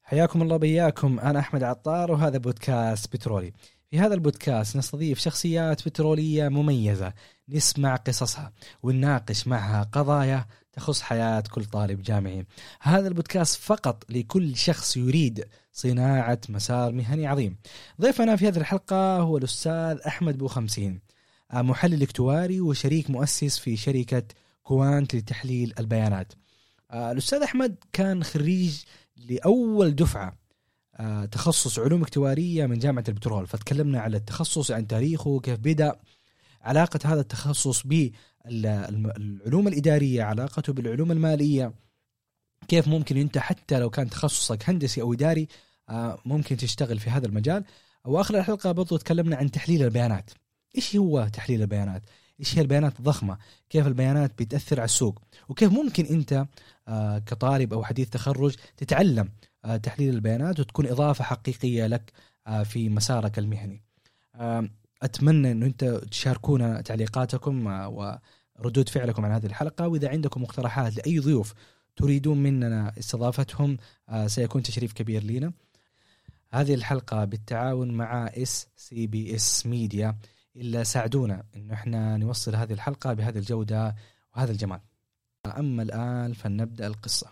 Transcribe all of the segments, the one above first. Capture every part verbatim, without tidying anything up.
حياكم الله بياكم. أنا أحمد عطار وهذا بودكاست بترولي. في هذا البودكاست نستضيف شخصيات بترولية مميزة، نسمع قصصها ونناقش معها قضايا تخص حياة كل طالب جامعي. هذا البودكاست فقط لكل شخص يريد صناعة مسار مهني عظيم. ضيفنا في هذه الحلقة هو الأستاذ أحمد بوخمسين، محلل اكتواري وشريك مؤسس في شركة كوانت لتحليل البيانات. الأستاذ أحمد كان خريج لأول دفعة تخصص علوم اكتوارية من جامعة البترول، فتكلمنا على التخصص، عن تاريخه، كيف بدأ، علاقة هذا التخصص بالعلوم الإدارية، علاقته بالعلوم المالية، كيف ممكن أنت حتى لو كان تخصصك هندسي أو إداري ممكن تشتغل في هذا المجال. وآخر الحلقة برضو تكلمنا عن تحليل البيانات. إيش هو تحليل البيانات؟ إيش هي البيانات الضخمة؟ كيف البيانات بتأثر على السوق؟ وكيف ممكن أنت كطالب أو حديث تخرج تتعلم تحليل البيانات وتكون إضافة حقيقية لك في مسارك المهني. أتمنى أن أنت تشاركونا تعليقاتكم وردود فعلكم عن هذه الحلقة، وإذا عندكم مقترحات لأي ضيوف تريدون مننا استضافتهم سيكون تشريف كبير لنا. هذه الحلقة بالتعاون مع إس سي بي إس ميديا، إلا ساعدونا إنه إحنا نوصل هذه الحلقة بهذه الجودة وهذا الجمال. أما الآن فلنبدأ القصة.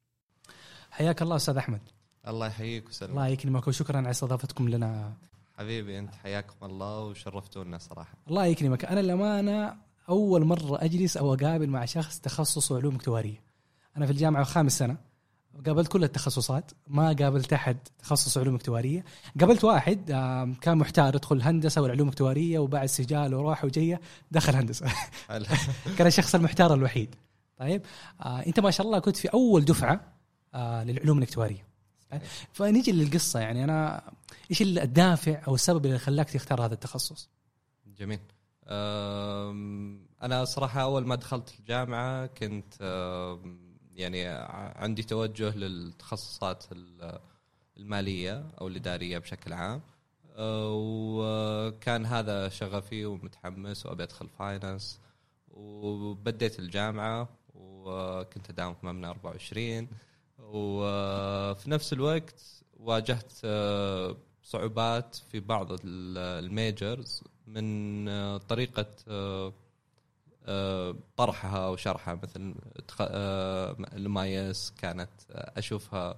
حياك الله أستاذ أحمد. الله يحييك وسلم. الله يكرمك وشكرا على استضافتكم لنا. حبيبي أنت، حياكم الله وشرفتونا صراحة. الله يكرمك. أنا الأمانة أول مرة أجلس أو أقابل مع شخص تخصصه علوم اكتوارية. أنا في الجامعة خامس سنة قابلت كل التخصصات، ما قابلت أحد تخصص علوم اكتوارية. قابلت واحد كان محتار يدخل هندسة والعلوم اكتوارية، وبعد سجال وراح وجية دخل هندسة. كان الشخص المحتار الوحيد. طيب آه، أنت ما شاء الله كنت في أول دفعة آه، للعلوم الاكتوارية. فنيجي للقصة، يعني أنا إيش الدافع أو السبب اللي خلاك تختار هذا التخصص؟ جميل. أنا صراحة أول ما دخلت الجامعة كنت يعني عندي توجه للتخصصات المالية أو الإدارية بشكل عام، وكان هذا شغفي ومتحمس وأبي أدخل فاينانس. وبديت الجامعة وكنت أداوم في مبنى أربعة وعشرين، وفي نفس الوقت واجهت صعوبات في بعض الميجرز من طريقة طرحها وشرحها. مثل المايس كانت أشوفها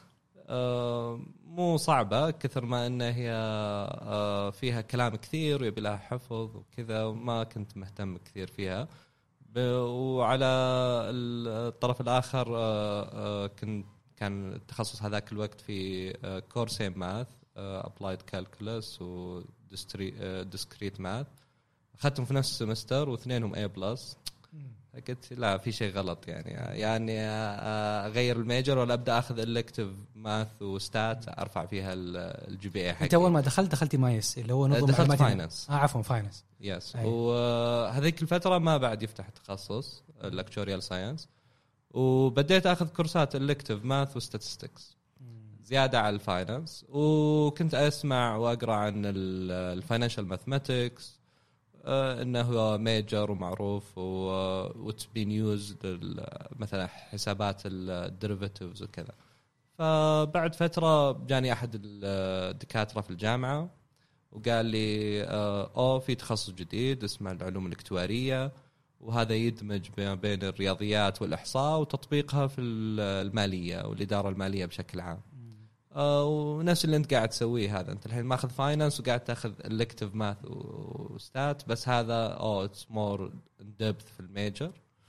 مو صعبة كثر ما أنها هي فيها كلام كثير ويبي لها حفظ وكذا، وما كنت مهتم كثير فيها. وعلى الطرف الآخر كان كان التخصص هذاك الوقت في كورسين ماث، أبلايد كالكولس وديسكريت ماث، أخذتهم في نفس السمستر واثنينهم A بلس. قلت لا، في شيء غلط، يعني يعني أغير الميجر ولا أبدأ أخذ إلكتيف ماث وستات أرفع فيها الجي بي إيه حقي. أنت أول ما دخلت دخلتي مايس اللي هو نظم دخلت فاينانس. آه عفوا فاينانس. يس. وهذيك الفترة ما بعد يفتح تخصص الأكتوريال ساينس، وبديت أخذ كورسات إلكتيف ماث وستاتستكس زيادة على الفاينانس. وكنت أسمع وأقرأ عن الفاينانشال ماثماتكس، انه هو ميجر ومعروف وتبين يوز مثلا حسابات الديريفاتيفز وكذا. فبعد فترة جاني احد الدكاترة في الجامعة وقال لي او في تخصص جديد اسمه العلوم الاكتوارية، وهذا يدمج بين الرياضيات والإحصاء وتطبيقها في المالية والإدارة المالية بشكل عام. ونفس اللي انت قاعد تسويه هذا، انت الحين ماخذ فاينانس وقاعد تاخذ الكتيف ماث وستات، بس هذا او اتس مور ديبث في الميجر.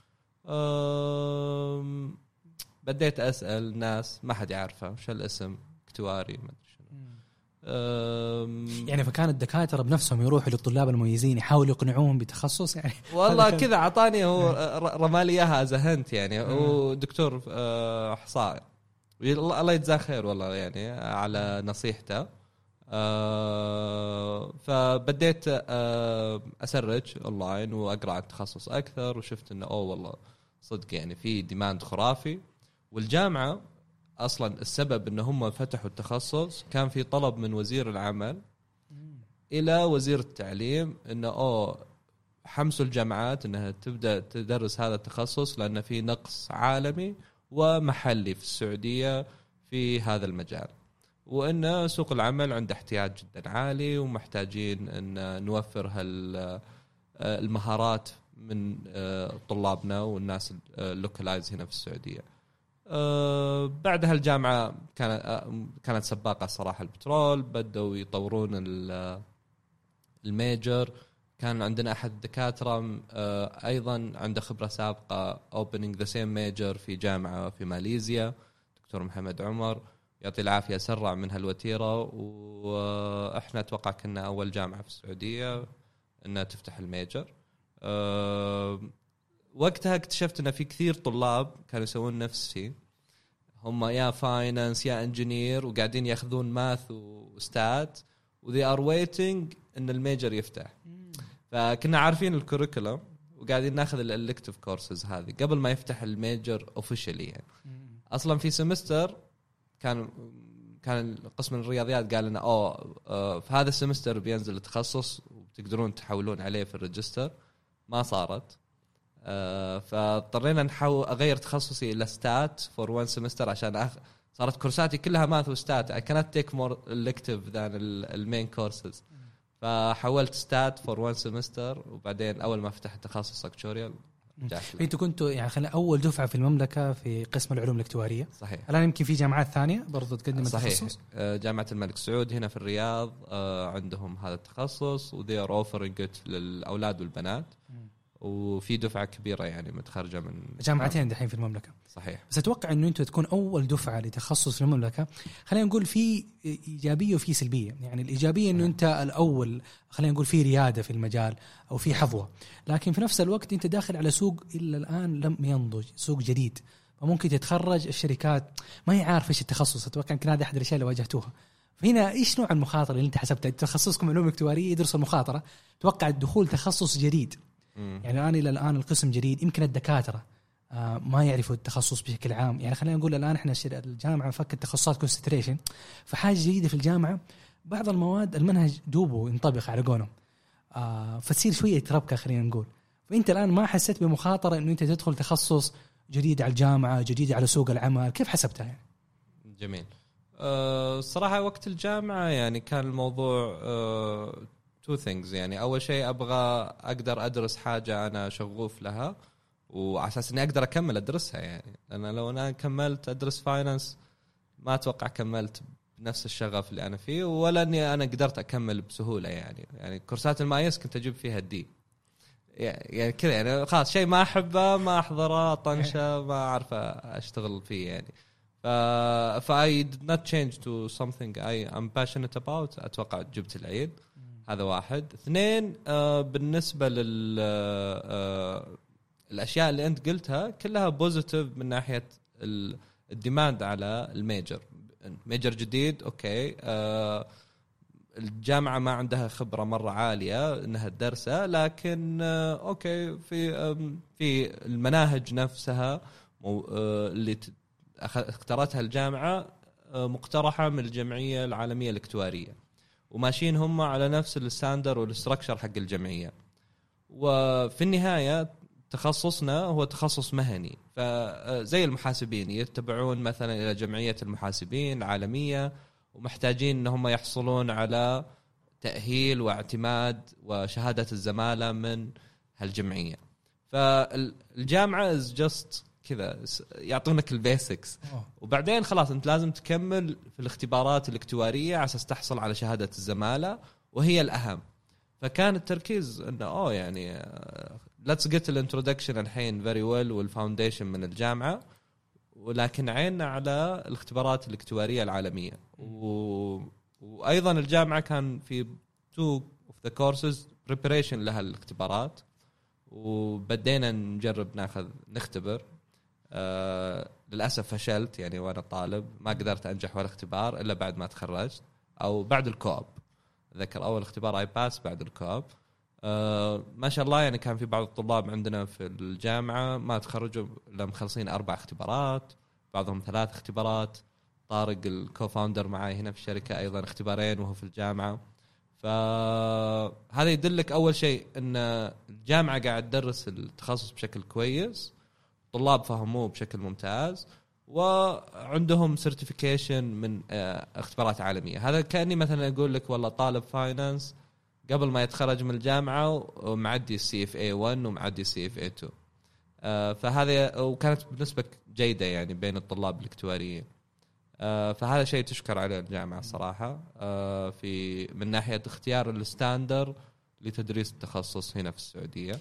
بديت اسال ناس ما حد يعرفه وش الاسم اكتواري، ما ادري شنو. يعني فكان الدكاتره بنفسهم يروحوا للطلاب المميزين يحاولوا يقنعوهم بتخصص، يعني والله كذا عطاني هو رمالي اياها زهنت يعني. ودكتور احصائي الله يجزاه خير والله يعني على نصيحته. أه فبديت أه أسرج أونلاين وأقرأ عن التخصص أكثر، وشفت إنه أوه والله صدق يعني في ديماند خرافي. والجامعة أصلا السبب إن هم فتحوا التخصص كان في طلب من وزير العمل إلى وزير التعليم إنه أوه حمسوا الجامعات إنها تبدأ تدرس هذا التخصص، لأن في نقص عالمي ومحلي في السعودية في في هذا المجال، وأن سوق العمل عنده احتياج جدا عالي ومحتاجين أن نوفر هالمهارات من طلابنا والناس اللوكلايز هنا في السعودية. بعدها الجامعة كانت كانت سباقة صراحة البترول، بدأوا يطورون الميجر. كان عندنا أحد الدكاترة أيضا عنده خبرة سابقة opening the same major في جامعة في ماليزيا، دكتور محمد عمر يعطي العافية، سرع من هالوتيرة. وإحنا أتوقع كنا أول جامعة في السعودية أنها تفتح الميجر. وقتها اكتشفت أن في كثير طلاب كانوا يسوون نفسي، هم يا فاينانس يا انجينير وقاعدين ياخذون ماث وستات و they are waiting ان الميجر يفتح. فكنا عارفين الكوريكولم وقاعدين ناخذ الالكتيف كورسز هذه قبل ما يفتح الميجر اوفيشلي. يعني اصلا في سمستر كان كان قسم الرياضيات قال لنا اوه في هذا السمستر بينزل التخصص وتقدرون تحولون عليه في الريجستر. ما صارت، فاضطرينا نحاول اغير تخصصي الى ستات فور وان سمستر عشان أخ... صارت كورساتي كلها ماث وستات. I cannot take more elective than المين كورسز، فحولت ستات فور وان سمستر. وبعدين اول ما فتحت تخصص اكتوريال انتوا كنتوا يعني خلينا اول دفعه في المملكه في قسم العلوم الاكتواريه. صحيح. الان يمكن في جامعات ثانيه برضو تقدم التخصص. صحيح. جامعه الملك سعود هنا في الرياض عندهم هذا التخصص و they are offering it للاولاد والبنات. وفي دفعة كبيرة يعني متخرجة من جامعتين دحين في المملكة. صحيح. بس أتوقع إنه أنتوا تكون أول دفعة لتخصص في المملكة. خلينا نقول في إيجابية وفي سلبية. يعني الإيجابية إنه أنت الأول، خلينا نقول في ريادة في المجال أو في حظوة، لكن في نفس الوقت أنت داخل على سوق إلا الآن لم ينضج، سوق جديد. فممكن تتخرج الشركات ما هي عارفة إيش التخصص. أتوقع يمكن هذا أحد الأشياء اللي واجهتوها. فهنا إيش نوع المخاطرة اللي أنت حسبتها؟ تخصصكم علوم اكتوارية يدرس المخاطرة، توقع الدخول تخصص جديد. يعني الآن إلى الآن القسم جديد، يمكن الدكاترة آه ما يعرفوا التخصص بشكل عام. يعني خلينا نقول الآن إحنا الجامعة فكت تخصصات كونسنتريشن، فحاجة جديدة في الجامعة. بعض المواد المنهج دوبه ينطبق على قولهم، آه فتصير شوية تربكة خلينا نقول. فأنت الآن ما حسيت بمخاطرة إنه أنت تدخل تخصص جديد على الجامعة، جديد على سوق العمل؟ كيف حسبتها يعني؟ جميل. أه الصراحة وقت الجامعة يعني كان الموضوع أه two things. يعني أول شيء أبغى أقدر أدرس حاجة أنا شغوف لها وعلى أساس إني أقدر أكمل أدرسها. يعني أنا لو أنا كملت أدرس فاينانس ما أتوقع كملت بنفس الشغف اللي أنا فيه، ولا إني أنا قدرت أكمل بسهولة. يعني يعني كورسات المايس كنت أجيب فيها الدي يعني كذا. يعني خلاص شيء ما أحبه ما أحضره طنشه ما أعرف أشتغل فيه. يعني ف ف I did not change to something I am passionate about. أتوقع جبت العيد. هذا واحد. اثنين آه بالنسبة لل آه الأشياء اللي أنت قلتها كلها بوزيتيف من ناحية الديماند على الميجر. ميجر جديد أوكي. آه الجامعة ما عندها خبرة مرة عالية إنها تدرسها، لكن آه أوكي في آه في المناهج نفسها آه اللي اختارتها الجامعة آه مقترحة من الجمعية العالمية الاكتوارية، وماشيين هم على نفس الستاندر والاستراكشر حق الجمعية. وفي النهاية تخصصنا هو تخصص مهني، فزي المحاسبين يتبعون مثلا إلى جمعية المحاسبين العالمية ومحتاجين أن هم يحصلون على تأهيل واعتماد وشهادة الزمالة من هالجمعية. فالجامعة is just كذا يعطونك البيسكس، وبعدين خلاص أنت لازم تكمل في الاختبارات الاكتوارية على أساس تحصل على شهادة الزمالة، وهي الأهم. فكان التركيز إنه أوه يعني let's get the introduction الحين very well والفاونديشن من الجامعة، ولكن عيننا على الاختبارات الاكتوارية العالمية. و... وأيضا الجامعة كان في two of the courses preparation لها الاختبارات، وبدينا نجرب ناخذ نختبر. آه للأسف فشلت يعني وأنا طالب، ما قدرت أنجح ولا اختبار إلا بعد ما تخرجت أو بعد الكوب. ذكر أول اختبار آي باس بعد الكوب. آه ما شاء الله يعني كان في بعض الطلاب عندنا في الجامعة ما تخرجوا إلا مخلصين أربع اختبارات، بعضهم ثلاث اختبارات. طارق الكوفاوندر معي هنا في الشركة أيضا اختبارين وهو في الجامعة. فهذا يدلك أول شيء أن الجامعة قاعد تدرس التخصص بشكل كويس، طلاب فهموه بشكل ممتاز، وعندهم سيرتيفيكيشن من اختبارات عالمية. هذا كأني مثلا أقول لك والله طالب فاينانس قبل ما يتخرج من الجامعة ومعدي السي اف اي واحد ومعدي السي اف اي اثنين. فهذا وكانت بنسبة جيدة يعني بين الطلاب الاكتواريين. فهذا شيء تشكر عليه الجامعة صراحة في من ناحية اختيار الستاندر لتدريس التخصص هنا في السعودية.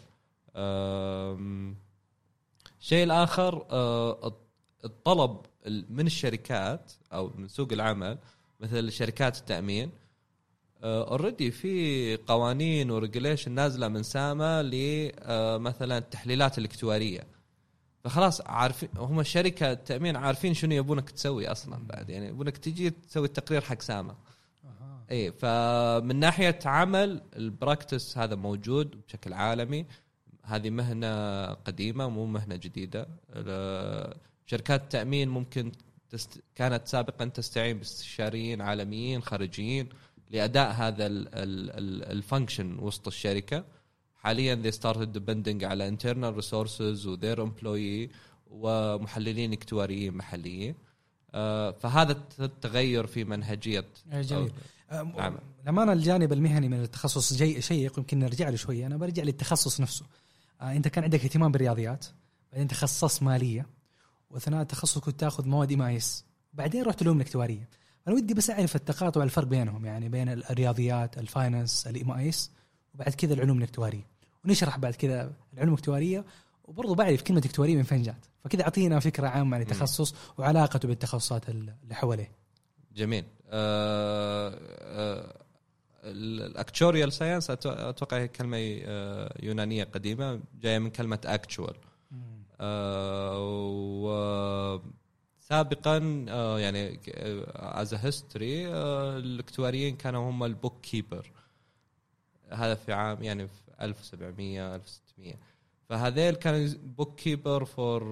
شيء الآخر الطلب من الشركات أو من سوق العمل مثل شركات التأمين. اوريدي في قوانين وريجوليشن نازله من سامه لمثلا التحليلات الاكتواريه، فخلاص عارفين هم الشركه التامين عارفين شنو يبونك تسوي اصلا بعد، يعني يبونك تجي تسوي التقرير حق سامه. اي فمن ناحيه عمل البراكتس هذا موجود بشكل عالمي. هذه مهنه قديمه مو مهنه جديده. شركات التامين ممكن تست... كانت سابقا تستعين باستشاريين عالميين خارجيين لأداء هذا الفانكشن وسط الشركة. حاليا they started depending على internal resources و their employee ومحللين اكتواريين محليين. آه فهذا التغير في منهجية. جميل. نعم. لما أنا الجانب المهني من التخصص جي شيء يمكن نرجع له شوية. أنا برجع للتخصص نفسه. آه أنت كان عندك اهتمام بالرياضيات، بعدين تخصص مالية، وأثناء التخصص كنت تأخذ مواد إم آي إس، بعدين رحت العلوم الاكتوارية. أنا ودي بس أعرف التقاطع الفرق بينهم، يعني بين الرياضيات الفاينانس الإم آي إس وبعد كذا العلوم الاكتوارية، ونشرح بعد كذا العلوم الاكتوارية. وبرضه بعرف كلمة اكتوارية من فين جات، فكذا أعطينا فكرة عامة عن التخصص وعلاقته بالتخصصات اللي حواليه. جميل. أه أه الأكتوريال ساينس أتوقع هي كلمة يونانية قديمة جاية من كلمة actual. أه و سابقا يعني as a history الاكتواريين كانوا هم البوك كيبر. هذا في عام يعني في ألف وسبعمية ألف وستمية. فهذيل كانوا بوك كيبر فور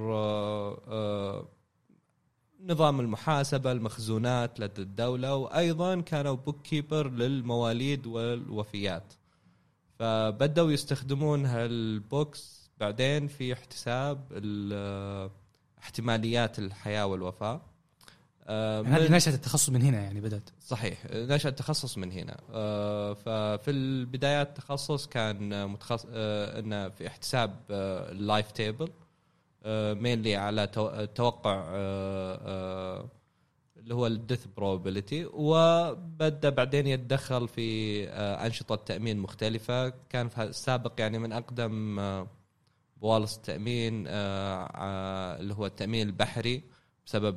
نظام المحاسبة المخزونات لدى الدولة، وأيضا كانوا بوك كيبر للمواليد والوفيات. فبدأوا يستخدمون هالبوكس بعدين في احتساب احتماليات الحياة والوفاة. آه هذه نشأة التخصص من هنا يعني بدأت. صحيح، نشأة التخصص من هنا. آه ففي البدايات التخصص كان متخصص آه إنه في احتساب آه اللايف تيبل آه مينلي على توقع آه آه اللي هو الديث probability، وبدأ بعدين يتدخل في آه أنشطة تأمين مختلفة. كان في السابق يعني من أقدم آه بوالص التأمين آه آه اللي هو التأمين البحري بسبب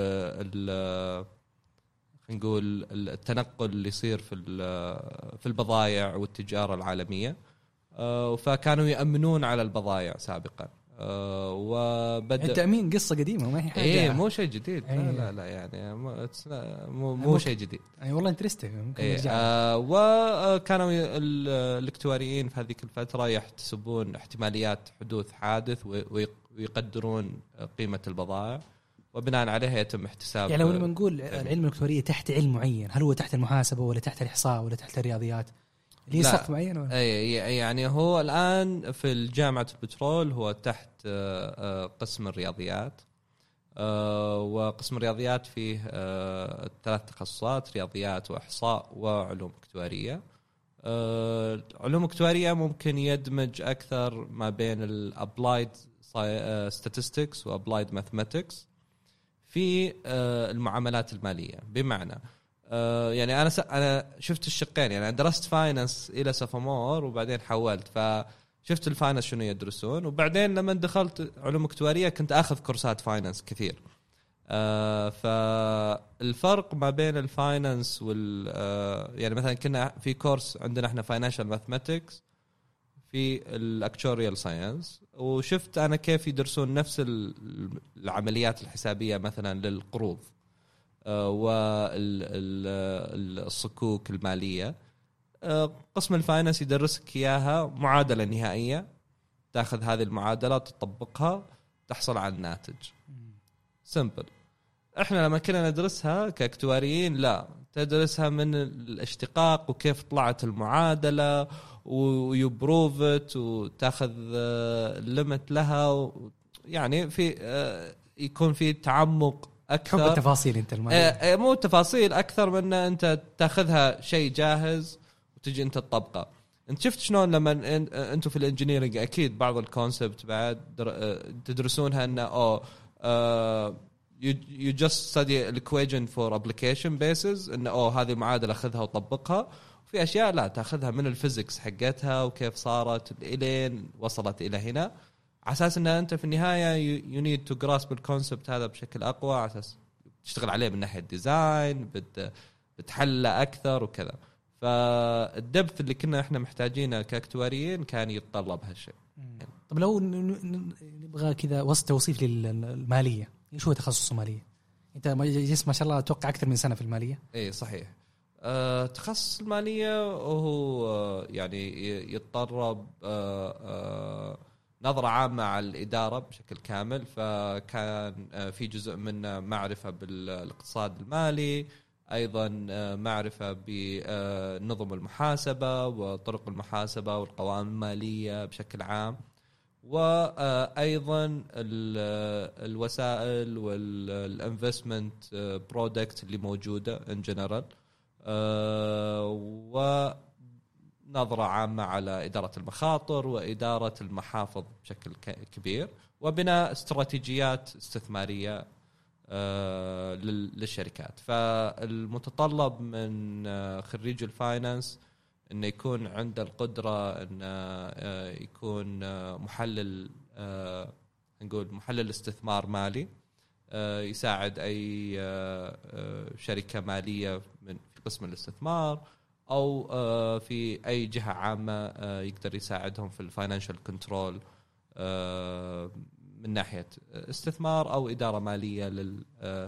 آه نقول التنقل اللي يصير في في البضائع والتجارة العالمية. آه فكانوا يأمنون على البضائع سابقا. آه وبدأ التأمين قصة قديمة ما هي حاجة. إيه مو شيء جديد. لا لا لا يعني مو مو شيء جديد. أي والله انترستينج. إيه آه وكانوا الاكتواريين في هذه الفترة يحتسبون احتماليات حدوث حادث ويقدرون قيمة البضائع، وبناء عليها يتم احتساب. يعني لو لما نقول العلم الاكتوارية تحت علم معين، هل هو تحت المحاسبة ولا تحت الإحصاء ولا تحت الرياضيات؟ ليه سقف معين ولا؟ أي يعني هو الآن في جامعة البترول هو تحت قسم الرياضيات، وقسم الرياضيات فيه ثلاث تخصصات: رياضيات وإحصاء وعلوم اكتوارية. علوم اكتوارية ممكن يدمج أكثر ما بين الابلايد statistics وابلايد mathematics في المعاملات المالية. بمعنى يعني أنا أنا شفت الشقين، يعني درست فاينانس إلى سوفومور وبعدين حولت، فشفت الفاينانس شنو يدرسون، وبعدين لما دخلت علوم اكتوارية كنت أخذ كورسات فاينانس كثير. فالفرق ما بين الفاينانس وال يعني مثلا كنا في كورس عندنا احنا فاينانشال ماثماتكس في الاكتوريال ساينس، وشفت أنا كيف يدرسون نفس العمليات الحسابية مثلا للقروض والصكوك المالية. قسم الفاينانس يدرسك إياها معادلة نهائية، تأخذ هذه المعادلة تطبقها تحصل على الناتج. سمبل. احنا لما كنا ندرسها كاكتواريين لا، تدرسها من الاشتقاق وكيف طلعت المعادلة ويبروفت وتاخذ ليمت لها، يعني في يكون في تعمق اكثر. حب التفاصيل انت المالية. مو تفاصيل اكثر من انت تاخذها شيء جاهز وتجي انت تطبقه. انت شفت شلون لما انتم في الانجينيرنج اكيد بعض الكونسبت بعد تدرسونها انه او you, you just study equation for application basis انه او هذه المعادله اخذها وطبقها. في اشياء لا تاخذها من الفيزيكس حقتها وكيف صارت الين وصلت الى هنا على اساس ان انت في النهايه you need to grasp الكونسبت هذا بشكل اقوى على اساس تشتغل عليه من ناحيه ديزاين بت بتحله اكثر وكذا. فالدبث اللي كنا احنا محتاجينه كاكتواريين كان يتطلب هالشيء. طب لو نبغى كذا وصف توصيف للماليه، ايش هو تخصص ماليه؟ انت جسم ما شاء الله اتوقع اكثر من سنه في الماليه. اي صحيح. أه تخصص الماليه وهو أه يعني يتطلب أه أه نظره عامه على الاداره بشكل كامل. فكان أه في جزء منه معرفه بالاقتصاد المالي، أيضا معرفة بنظم المحاسبة وطرق المحاسبة والقوائم المالية بشكل عام، وأيضا الوسائل والانفستمنت برودكت اللي موجودة in general، ونظرة عامة على إدارة المخاطر وإدارة المحافظ بشكل كبير، وبناء استراتيجيات استثمارية للشركات. فالمتطلب من خريج الفاينانس انه يكون عنده القدرة انه يكون محلل، نقول محلل استثمار مالي، يساعد اي شركة مالية من في قسم الاستثمار او في اي جهة عامة يقدر يساعدهم في الفاينانشال كنترول من ناحية استثمار أو إدارة مالية لل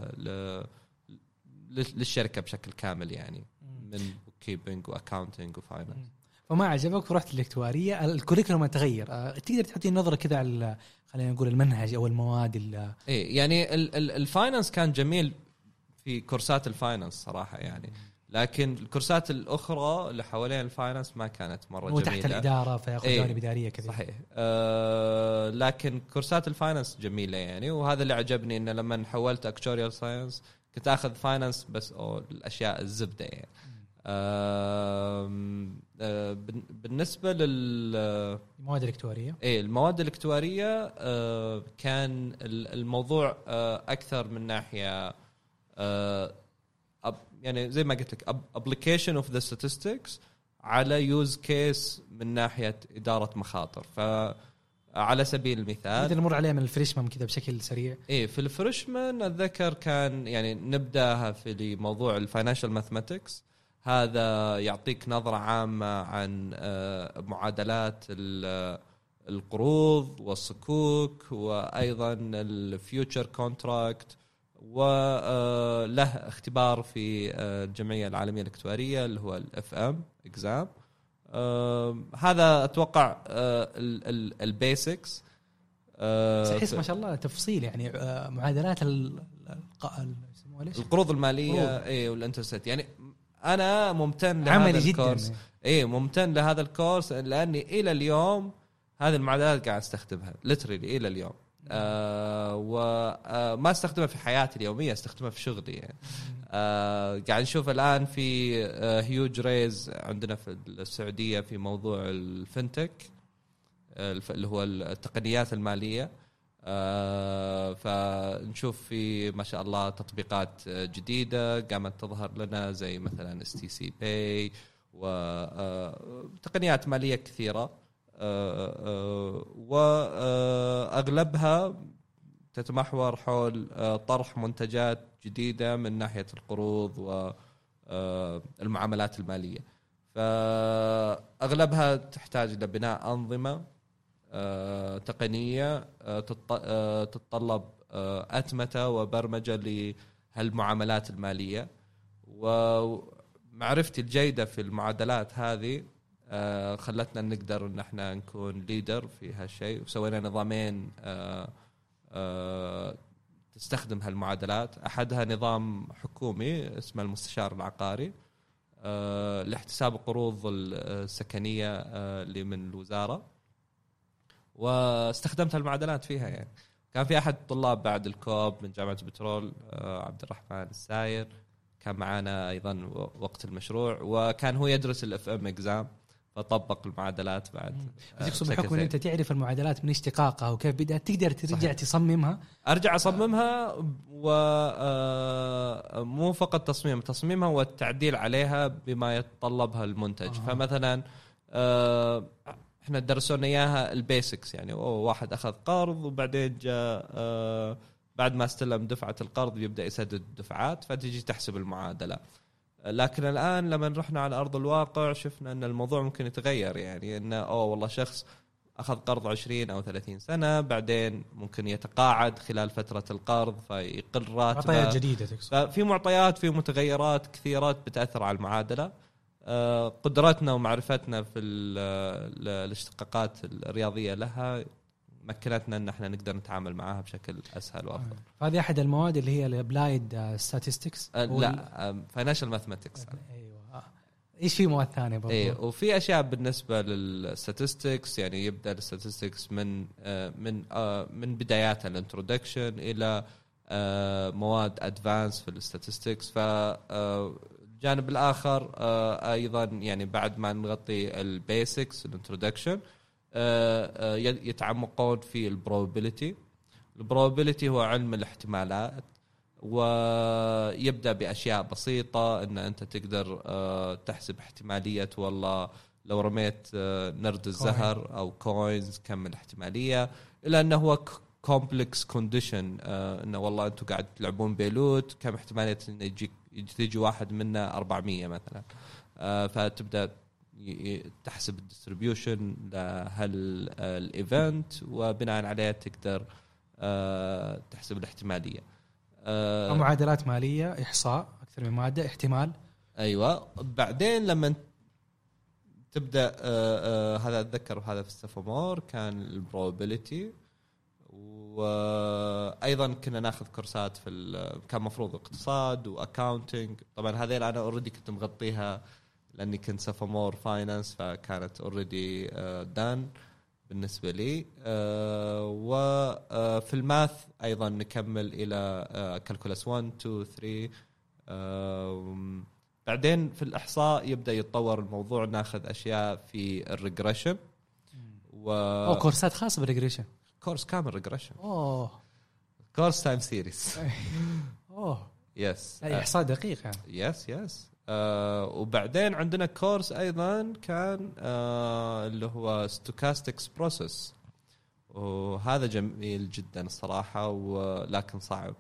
للشركة بشكل كامل، يعني من bookkeeping وأكاونتينج وفاينانس. فما عجبك ورحت الاكتوارية، الكوريكولوم تغير، تقدر تعطي نظرة كذا على خلينا نقول المنهج أو المواد اللي إيه يعني الفاينانس كان جميل في كورسات الفاينانس صراحة يعني، لكن الكورسات الأخرى اللي حوالين الفاينانس ما كانت مرة جميلة وتحت الإدارة فيأخذ ايه جوانب إدارية كذا. صحيح. أه لكن كورسات الفاينانس جميلة يعني، وهذا اللي عجبني إنه لما حولت أكتوريال ساينس كنت أخذ فاينانس بس أو الأشياء الزبدة يعني. أه أه بالنسبة للمواد الإكتوارية، إيه المواد الإكتوارية أه كان الموضوع أه أكثر من ناحية أه يعني زي ما قلت لك application of the statistics على use case من ناحية إدارة مخاطر. فعلى سبيل المثال نقدر نمر عليها من الفريشمان كذا بشكل سريع. إيه في الفريشمان أتذكر كان يعني نبدأها في موضوع الفاينانشال ماثماتكس، هذا يعطيك نظرة عامة عن معادلات القروض والصكوك وأيضا الفيوتشر كونتراكت، وله اختبار في الجمعية العالمية الاكتوارية اللي هو الاف ام اكزام. هذا اتوقع البيسكس. تحس ما شاء الله تفصيل يعني معادلات القروض المالية اي والانترست. يعني انا ممتن لهذا الكورس، اي ممتن لهذا الكورس لاني الى اليوم هذه المعادلات قاعد استخدمها ليترلي الى اليوم. آه وما آه استخدمها في حياتي اليومية، استخدمها في شغلي يعني. آه قاعد نشوف الآن في آه هيوج ريز عندنا في السعودية في موضوع الفنتك آه اللي هو التقنيات المالية. آه فنشوف في ما شاء الله تطبيقات جديدة قامت تظهر لنا زي مثلا اس تي سي باي وتقنيات مالية كثيرة، وأغلبها تتمحور حول طرح منتجات جديدة من ناحية القروض والمعاملات المالية. فأغلبها تحتاج لبناء أنظمة تقنية تتطلب أتمتة وبرمجة لهالمعاملات المالية، ومعرفتي الجيدة في المعادلات هذه آه خلتنا نقدر ان احنا نكون ليدر في هالشيء، وسوينا نظامين آه آه تستخدم هالمعادلات. احدها نظام حكومي اسمه المستشار العقاري آه لاحتساب القروض السكنية آه اللي من الوزارة، واستخدمت المعادلات فيها يعني. كان في احد الطلاب بعد الكوب من جامعه البترول عبد الرحمن الساير كان معنا ايضا وقت المشروع، وكان هو يدرس الاف ام اكزام فطبق المعادلات بعد. تقصد بحكم ان انت تعرف المعادلات من اشتقاقها وكيف بدأت تقدر ترجع صحيح. تصممها ارجع اصممها ومو فقط تصميم تصميمها والتعديل عليها بما يتطلبها المنتج. آه. فمثلا احنا درسونا اياها البيسكس، يعني واحد اخذ قرض وبعدين جاء بعد ما استلم دفعه القرض يبدا يسدد الدفعات، فتجي تحسب المعادله. لكن الآن لما رحنا على أرض الواقع شفنا أن الموضوع ممكن يتغير، يعني أنه أوه والله شخص أخذ قرض عشرين أو ثلاثين سنة، بعدين ممكن يتقاعد خلال فترة القرض فيقل راتبه. معطيات جديدة تقصد. ففي معطيات في متغيرات كثيرات بتأثر على المعادلة. قدراتنا ومعرفتنا في الاشتقاقات الرياضية لها مكنتنا ان احنا نقدر نتعامل معها بشكل اسهل وافضل. هذه احد المواد اللي هي الابلايد ستاتستكس. أه لا فاينانشال ماثماتكس. ايوه ايش في مواد ثانيه برضو؟ ايه وفي اشياء بالنسبه للستاتستكس، يعني يبدا الستاتستكس من آه من آه من بداياتها الانترودكشن الى آه مواد ادفانس في الستاتستكس. فالجانب الاخر آه ايضا يعني بعد ما نغطي البيسكس الانترودكشن يتعمقون في البروبابيلتي. البروبابيلتي هو علم الاحتمالات، ويبدأ بأشياء بسيطة إن أنت تقدر تحسب احتمالية والله لو رميت نرد الزهر أو كوينز كم الاحتمالية، إلا أنه هو complex condition إنه والله أنتوا قاعد تلعبون بيلوت كم احتمالية إن يجي تيجي واحد منا أربعمية مثلا. فتبدأ تحسب الديستريبيوشن لهال الايفنت وبناء عليه تقدر تحسب الاحتماليه. معادلات ماليه، احصاء، اكثر من ماده، احتمال. ايوه بعدين لما تبدا هذا اتذكر هذا في السفمور كان البروبابيلتي، وايضا كنا ناخذ كورسات في كان مفروض اقتصاد واكاونتنج. طبعا هذين انا اوريدي كنت مغطيها لاني كنت سفمور فاينانس فكانت اوريدي دان بالنسبه لي. وفي الماث ايضا نكمل الى كالكولاس واحد اثنين ثلاثة. بعدين في الاحصاء يبدا يتطور الموضوع، ناخذ اشياء في الريجريشن و او كورسات خاصه بالريجريشن. كورس كامل ريجريشن. اوه كورس تايم سيريز. اوه يس احصاء دقيق يعني. يس يس آه وبعدين عندنا كورس أيضا كان آه اللي هو stochastics process، وهذا جميل جدا الصراحة ولكن صعب.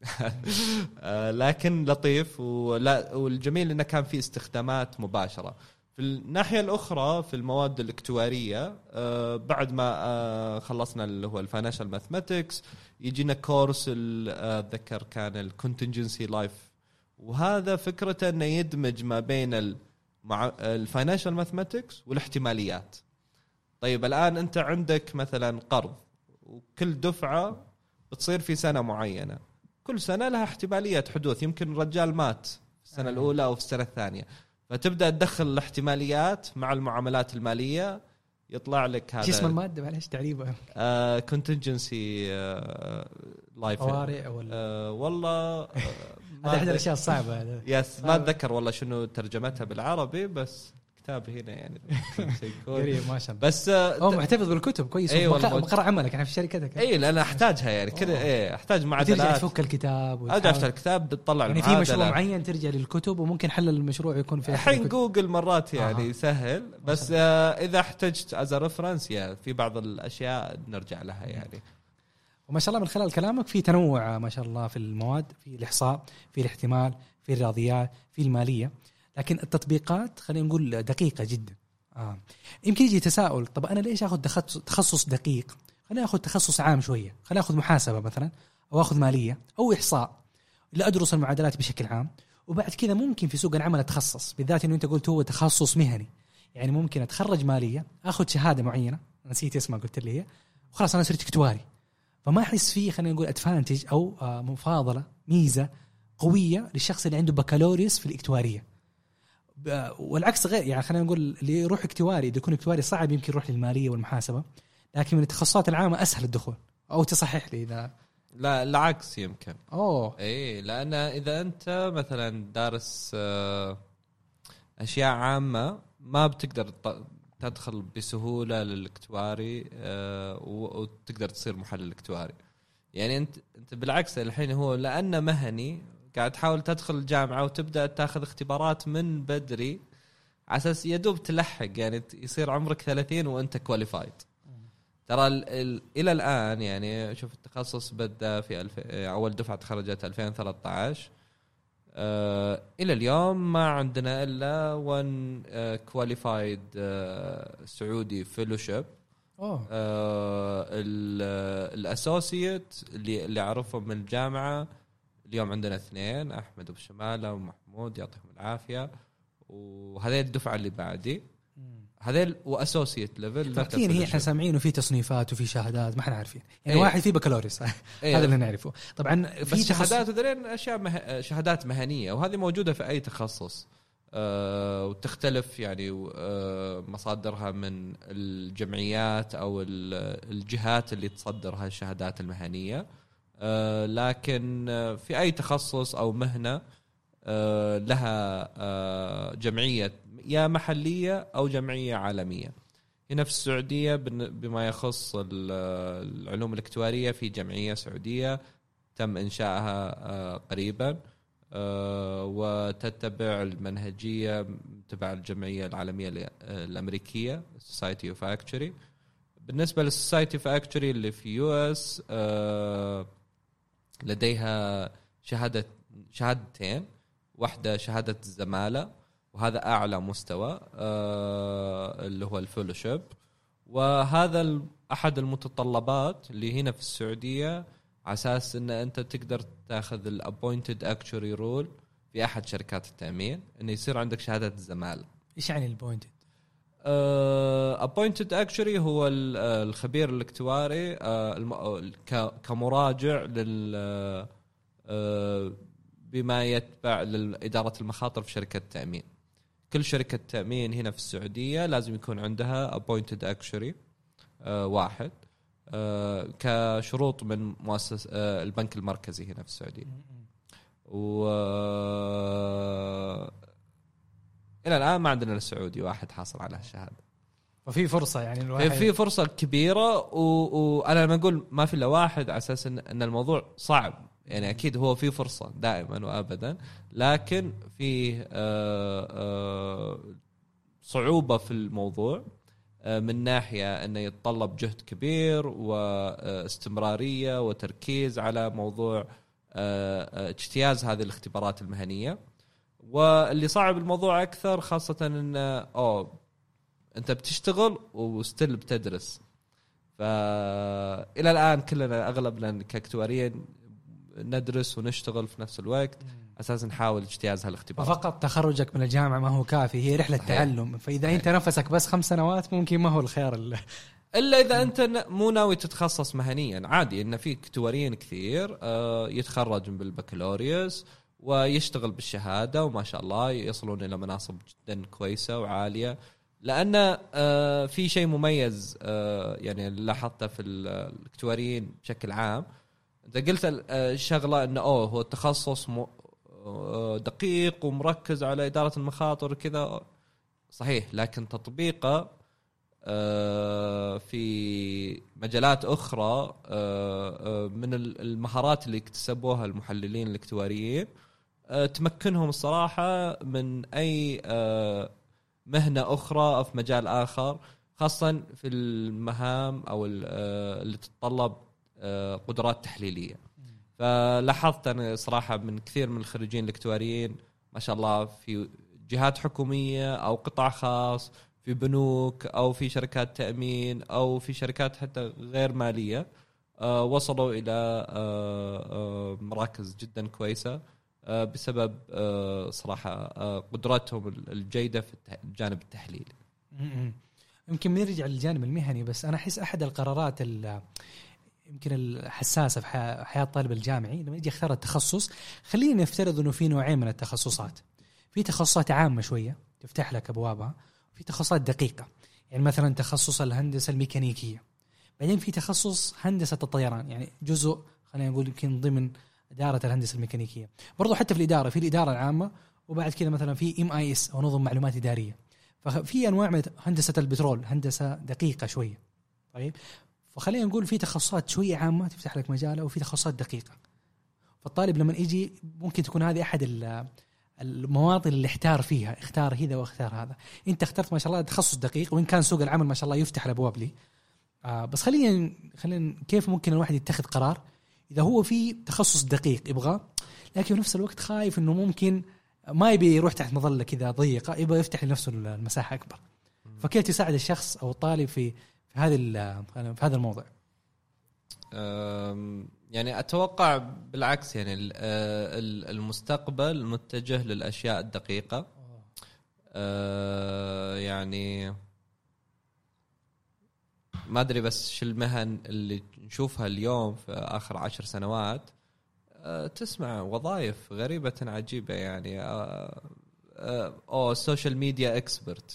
آه لكن لطيف ولا والجميل إنه كان فيه استخدامات مباشرة. في الناحية الأخرى في المواد الاكتوارية آه بعد ما آه خلصنا اللي هو الفاينانشال ماثماتكس يجينا كورس أتذكر كان الكونتنجنسي لايف، وهذا فكرته أنه يدمج ما بين الفاينانشال ماثماتكس والاحتماليات. طيب الآن أنت عندك مثلا قرض وكل دفعة بتصير في سنة معينة، كل سنة لها احتمالية حدوث، يمكن رجال مات في السنة الأولى أو في السنة الثانية، فتبدأ تدخل الاحتماليات مع المعاملات المالية يطلع لك هذا. اسم المادة معلش تعريبها؟ آه contingency آه life طوارئ ولا آه والله هذا أحد الأشياء الصعبة هذا. يس ما أتذكر والله شنو ترجمتها بالعربي، بس كتاب هنا يعني قريب ما شاء الله. بس أو محتفظ بالكتب كويس. أيوة مقرأ عملك يعني في شركتك. أي لا أنا أحتاجها يعني كذا. إيه أحتاج معادلات. ترجع تفك الكتاب. أرجع الكتاب بتطلع يعني في مشروع معين ترجع للكتب وممكن حل المشروع يكون في الحين جوجل مرات يعني آه. سهل، بس آه إذا احتجت از ريفرنس يعني في بعض الأشياء نرجع لها يعني. وما شاء الله من خلال كلامك في تنوع ما شاء الله في المواد، في الإحصاء، في الاحتمال، في الرياضيات، في المالية، لكن التطبيقات خلينا نقول دقيقة جدا. آه. يمكن يجي تساؤل، طب أنا ليش أخذ تخصص دقيق؟ خليني أخذ تخصص عام شوية، خليني أخذ محاسبة مثلا أو أخذ مالية أو إحصاء اللي أدرس المعادلات بشكل عام، وبعد كذا ممكن في سوق العمل أتخصص، بالذات إنه أنت قلت هو تخصص مهني، يعني ممكن أتخرج مالية أخذ شهادة معينة نسيت اسمها قلت لي هي وخلاص أنا صرت اكتواري، فما أحس فيه خلينا نقول أدفانتج أو مفاضلة ميزة قوية للشخص اللي عنده بكالوريوس في الاكتوارية. والعكس غير، يعني خلينا نقول اللي يروح اكتواري إذا يكون اكتواري صعب يمكن يروح للمالية والمحاسبة، لكن من التخصصات العامة أسهل الدخول او تصحح لي اذا لا العكس يمكن. اوه اي لان اذا انت مثلا دارس اشياء عامه ما بتقدر تدخل بسهوله للاكتواري وتقدر تصير محلل اكتواري. يعني انت انت بالعكس الحين هو لانه مهني قاعد تحاول تدخل الجامعه وتبدا تاخذ اختبارات من بدري على اساس يدوب تلحق، يعني يصير عمرك ثلاثين وانت كواليفايد. ترى ال ال الى الان يعني شوف التخصص بدا في الف... اول دفعه تخرجت ألفين وثلاثة عشر أه الى اليوم ما عندنا الا ون كواليفايد أه سعودي فيلوشيب. اوه أه الاسوسيت اللي اللي اعرفهم من الجامعه اليوم عندنا اثنين، احمد ابو شماله ومحمود يعطيهم العافيه، وهذه الدفعه اللي بعدي هذيل واسوسيت ليفل. ثلاثين هي احنا سامعين وفي تصنيفات وفي شهادات ما احنا عارفين يعني ايه. واحد في بكالوريوس ايه. هذا اللي نعرفه طبعا. في شهادات وذلين اشياء مه... شهادات مهنيه وهذه موجوده في اي تخصص أه وتختلف يعني أه مصادرها من الجمعيات او الجهات اللي تصدر هذه الشهادات المهنيه. أه لكن في اي تخصص او مهنه أه لها أه جمعيه يا محلية أو جمعية عالمية. هنا في السعودية بما يخص العلوم الاكتوارية في جمعية سعودية تم إنشائها قريبا وتتبع المنهجية تبع الجمعية العالمية الأمريكية Society of Actuary. بالنسبة للسوسايتي of Actuary اللي في يو اس لديها شهادة شهادتين، واحدة شهادة الزمالة وهذا أعلى مستوى آه اللي هو الفيلوشيب، وهذا أحد المتطلبات اللي هنا في السعودية على أساس أن أنت تقدر تأخذ الابوينتد اكتوري رول في أحد شركات التأمين أنه يصير عندك شهادة الزمالة. إيش يعني الابوينتد؟ ابوينتد uh, اكتوري هو الخبير الاكتواري uh, كمراجع لل uh, بما يتبع لإدارة المخاطر في شركة التأمين. كل شركة تأمين هنا في السعودية لازم يكون عندها appointed actuary آه واحد آه كشروط من مؤسسة آه البنك المركزي هنا في السعودية. و آه إلى الآن ما عندنا السعودي واحد حاصل على الشهادة. وفي فرصة يعني الواحد في فرصة كبيرة وأنا لما أقول ما في إلا واحد على أساس إن الموضوع صعب، يعني أكيد هو في فرصة دائما وأبدا، لكن في صعوبة في الموضوع من ناحية أنه يتطلب جهد كبير واستمرارية وتركيز على موضوع اجتياز هذه الاختبارات المهنية. واللي صعب الموضوع أكثر خاصة أن أوه أنت بتشتغل وستيل بتدرس، فإلى الآن كلنا أغلبنا كاكتواريين ندرس ونشتغل في نفس الوقت أساسا نحاول اجتياز هالاختبار. فقط تخرجك من الجامعة ما هو كافي، هي رحلة صحيح. تعلم. فإذا صحيح. أنت نفسك بس خمس سنوات ممكن ما هو الخيار اللي. إلا إذا أنت مو ناوي تتخصص مهنيا عادي، إن في كتواريين كثير يتخرج بالبكالوريوس ويشتغل بالشهادة وما شاء الله يصلون إلى مناصب جدا كويسة وعالية. لأن في شيء مميز يعني لاحظته في الكتواريين بشكل عام. أنت قلت الشغلة إنه أوه هو التخصص دقيق ومركز على إدارة المخاطر كذا صحيح، لكن تطبيقه في مجالات أخرى من المهارات اللي اكتسبوها المحللين الاكتواريين تمكنهم الصراحة من أي مهنة أخرى أو في مجال آخر، خاصة في المهام أو اللي تتطلب قدرات تحليلية. فلاحظت أنا صراحة من كثير من الخريجين الاكتواريين ما شاء الله في جهات حكومية أو قطاع خاص، في بنوك أو في شركات تأمين أو في شركات حتى غير مالية وصلوا إلى مراكز جدا كويسة بسبب صراحة قدراتهم الجيدة في الجانب التحليلي. يمكن نرجع للجانب المهني، بس أنا أحس أحد القرارات يمكن الحساسة في حياة الطالب الجامعي لما يجي يختار التخصص، خلينا نفترض أنه في نوعين من التخصصات. في تخصصات عامة شوية تفتح لك أبوابها، وفي تخصصات دقيقة. يعني مثلا تخصص الهندسة الميكانيكية بعدين في تخصص هندسة الطيران، يعني جزء خلينا نقول يمكن ضمن إدارة الهندسة الميكانيكية. برضو حتى في الإدارة في الإدارة العامة، وبعد كده مثلا في إم آي إس أو نظم معلومات إدارية. ففي أنواع من هندسة البترول، هندسة دقيقة شوية. طيب فخلينا نقول في تخصصات شوية عامة تفتح لك مجالة، وفي تخصصات دقيقة. فالطالب لما يجي ممكن تكون هذه أحد المواطن اللي احتار فيها، اختار هذا واختار هذا. انت اخترت ما شاء الله تخصص دقيق، وإن كان سوق العمل ما شاء الله يفتح الأبواب لي. آه بس خلينا خلينا كيف ممكن الواحد يتخذ قرار إذا هو في تخصص دقيق يبغاه، لكن في نفس الوقت خايف إنه ممكن ما يبي يروح تحت مظلة كذا ضيقة، يبغى يفتح لنفسه المساحة أكبر. فكيف تساعد الشخص أو الطالب في في هذا في هذا الموضوع؟ يعني أتوقع بالعكس، يعني المستقبل متجه للأشياء الدقيقة. يعني ما أدري بس شو المهن اللي نشوفها اليوم في آخر عشر سنوات، تسمع وظائف غريبة عجيبة، يعني أو السوشيال ميديا إكسبرت.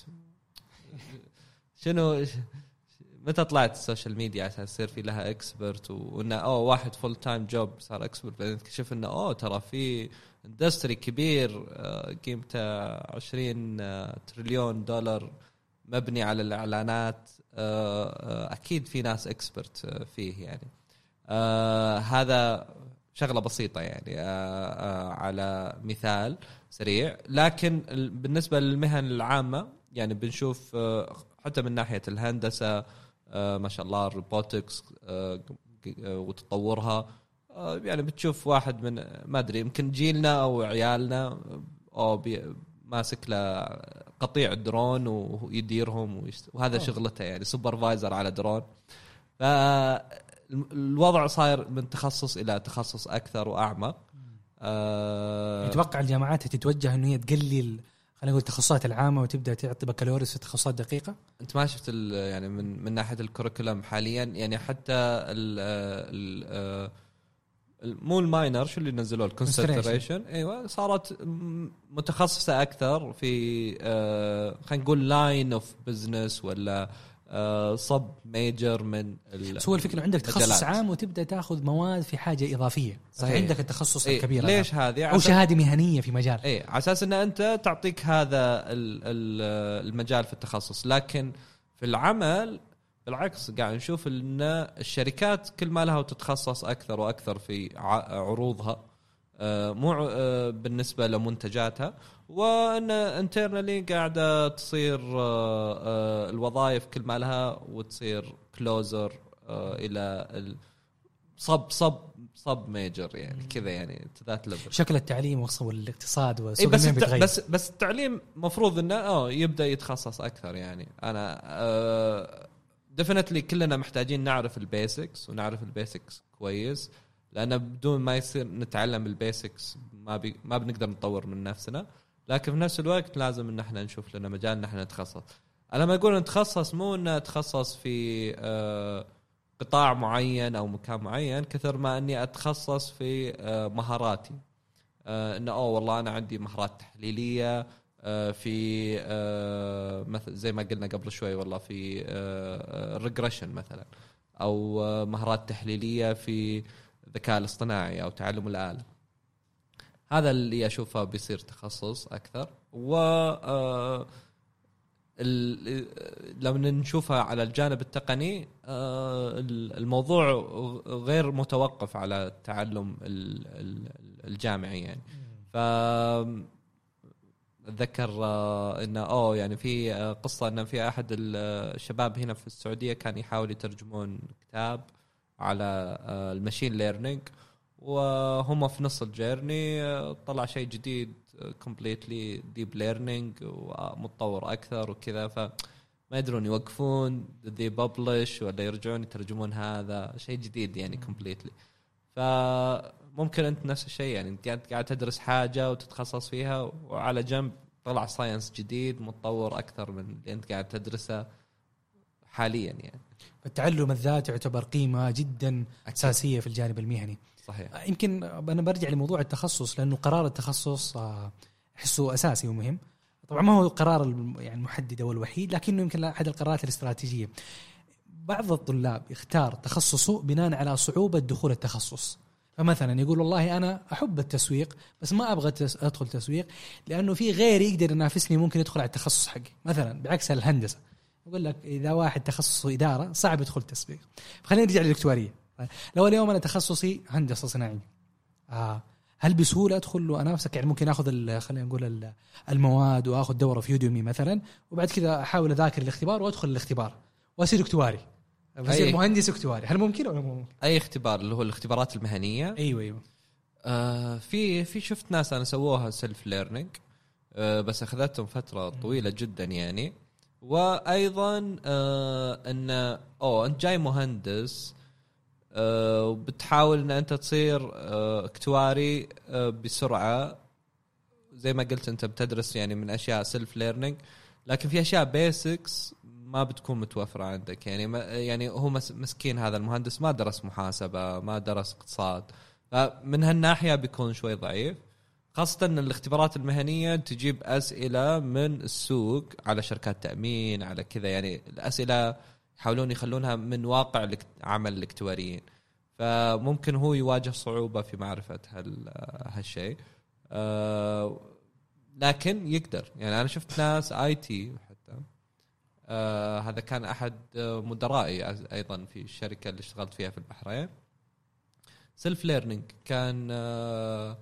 شنو متى طلعت السوشيال ميديا عشان يصير في لها إكسبرت، وإنه أو واحد فول تايم جوب صار إكسبرت، بعدين تكتشف إنه أو ترى في اندستري كبير قيمته عشرين تريليون دولار مبني على الإعلانات، أكيد في ناس إكسبرت فيه. يعني هذا شغلة بسيطة يعني على مثال سريع. لكن بالنسبة للمهن العامة يعني بنشوف حتى من ناحية الهندسة ما شاء الله الروبوتكس وتطورها، يعني بتشوف واحد من ما أدري يمكن جيلنا أو عيالنا أو ماسك له قطيع الدرون ويديرهم، وهذا شغلته يعني سوبرفايزر على درون. فالوضع صاير من تخصص إلى تخصص أكثر وأعمق. أه يتوقع الجامعات تتوجه إنه هي تقلل خلينا نقول التخصصات العامة وتبدأ تعطي بكالوريوس في تخصصات دقيقة. أنت ما شفت يعني من من ناحية الكوريكولم حاليا، يعني حتى ال ال مو الماينر شو اللي نزلوه الكونسنتريشن، ايوه صارت متخصصه اكثر في خلينا نقول لاين اوف بزنس ولا صب ميجر من هو الفكره عندك تخصص عام وتبدا تاخذ مواد في حاجه اضافيه. صحيح. عندك التخصص إيه الكبير ليش هذه او شهاده مهنيه في مجال اي على اساس ان انت تعطيك هذا المجال في التخصص. لكن في العمل بالعكس قاعد نشوف ان الشركات كل ما لها وتتخصص اكثر واكثر في عروضها، مو بالنسبه لمنتجاتها، وان انترنالي قاعده تصير الوظائف كل ما لها وتصير كلوزر الى صب صب صب ميجر يعني كذا، يعني ذات ليفل. شكل التعليم والاقتصاد وسوق بس بيتغير. بس بس التعليم مفروض انه اه يبدا يتخصص اكثر. يعني انا آه ديفينتلي كلنا محتاجين نعرف البيسكس ونعرف البيسكس كويس، لأن بدون ما يصير نتعلم البيسكس ما بي ما بنقدر نطور من نفسنا. لكن في نفس الوقت لازم إن احنا نشوف لنا مجال إن احنا نتخصص. أنا ما أقول نتخصص مو إن أتخصص في آه قطاع معين أو مكان معين، كثر ما إني أتخصص في آه مهاراتي. آه إنه أوه والله أنا عندي مهارات تحليلية في مثل زي ما قلنا قبل شوي، والله في ريجريشن مثلا، أو مهارات تحليلية في الذكاء الاصطناعي أو تعلم الآلة. هذا اللي أشوفه بيصير تخصص أكثر. و لما نشوفها على الجانب التقني الموضوع غير متوقف على التعلم الجامعي يعني. ف أتذكر إنه أوه يعني في قصة إنه في أحد الشباب هنا في السعودية كان يحاول يترجمون كتاب على الماشين ليرنينج، وهم في نص الجيرني طلع شيء جديد completely deep learning ومتطور أكثر وكذا، فما يدرون يوقفون they publish ولا يرجعون يترجمون هذا شيء جديد يعني completely. فممكن أنت نفس الشيء، يعني أنت قاعد تدرس حاجة وتتخصص فيها، وعلى جنب طلع ساينس جديد متطور أكثر من اللي أنت قاعد تدرسه حاليا. يعني التعلم الذاتي يعتبر قيمة جدا أساسية في الجانب المهني. صحيح. يمكن أنا برجع لموضوع التخصص، لأنه قرار التخصص أحسه أساسي ومهم. طبعا ما هو القرار يعني المحدد والوحيد، لكنه يمكن أحد القرارات الاستراتيجية. بعض الطلاب يختار تخصصه بناء على صعوبة دخول التخصص. فمثلا يقول والله أنا أحب التسويق بس ما أبغى أدخل تسويق لأنه في غيري يقدر ينافسني ممكن يدخل على التخصص حقي. مثلا بعكس الهندسة يقول لك إذا واحد تخصصه إدارة صعب يدخل تسويق. فخلينا نرجع للدكتورية. لو اليوم أنا تخصصي هندسة صناعية آه هل بسهولة أدخل وأنافسك؟ يعني ممكن أخذ خلينا نقول المواد وأخذ دورة في يوديمي مثلا وبعد كذا أحاول أذاكر الاختبار وأدخل الاختبار وأصير دكتوري بصير مهندس دكتوري. هل ممكن ولا مو ممكن؟ أي اختبار اللي هو الاختبارات المهنية. أيوة أيوة آه في في شفت ناس أنا سووها سيلف ليرنينج آه بس أخذتهم فترة طويلة جدا يعني. وأيضا آه أن أو أنت جاي مهندس وبتحاول أن أنت تصير اكتواري بسرعة زي ما قلت أنت بتدرس يعني من أشياء سيلف ليرنينج لكن في أشياء بيسكس ما بتكون متوفرة عندك يعني يعني هو مسكين هذا المهندس ما درس محاسبة ما درس اقتصاد فمن هالناحية بيكون شوي ضعيف خاصة أن الاختبارات المهنية تجيب أسئلة من السوق على شركات تأمين على كذا يعني الأسئلة يحاولون يخلونها من واقع عمل الاكتواريين فممكن هو يواجه صعوبة في معرفة هال هالشيء أه لكن يقدر يعني أنا شفت ناس آي تي حتى أه هذا كان أحد مدرائي أيضا في الشركة اللي اشتغلت فيها في البحرين سيلف ليرنينج كان أه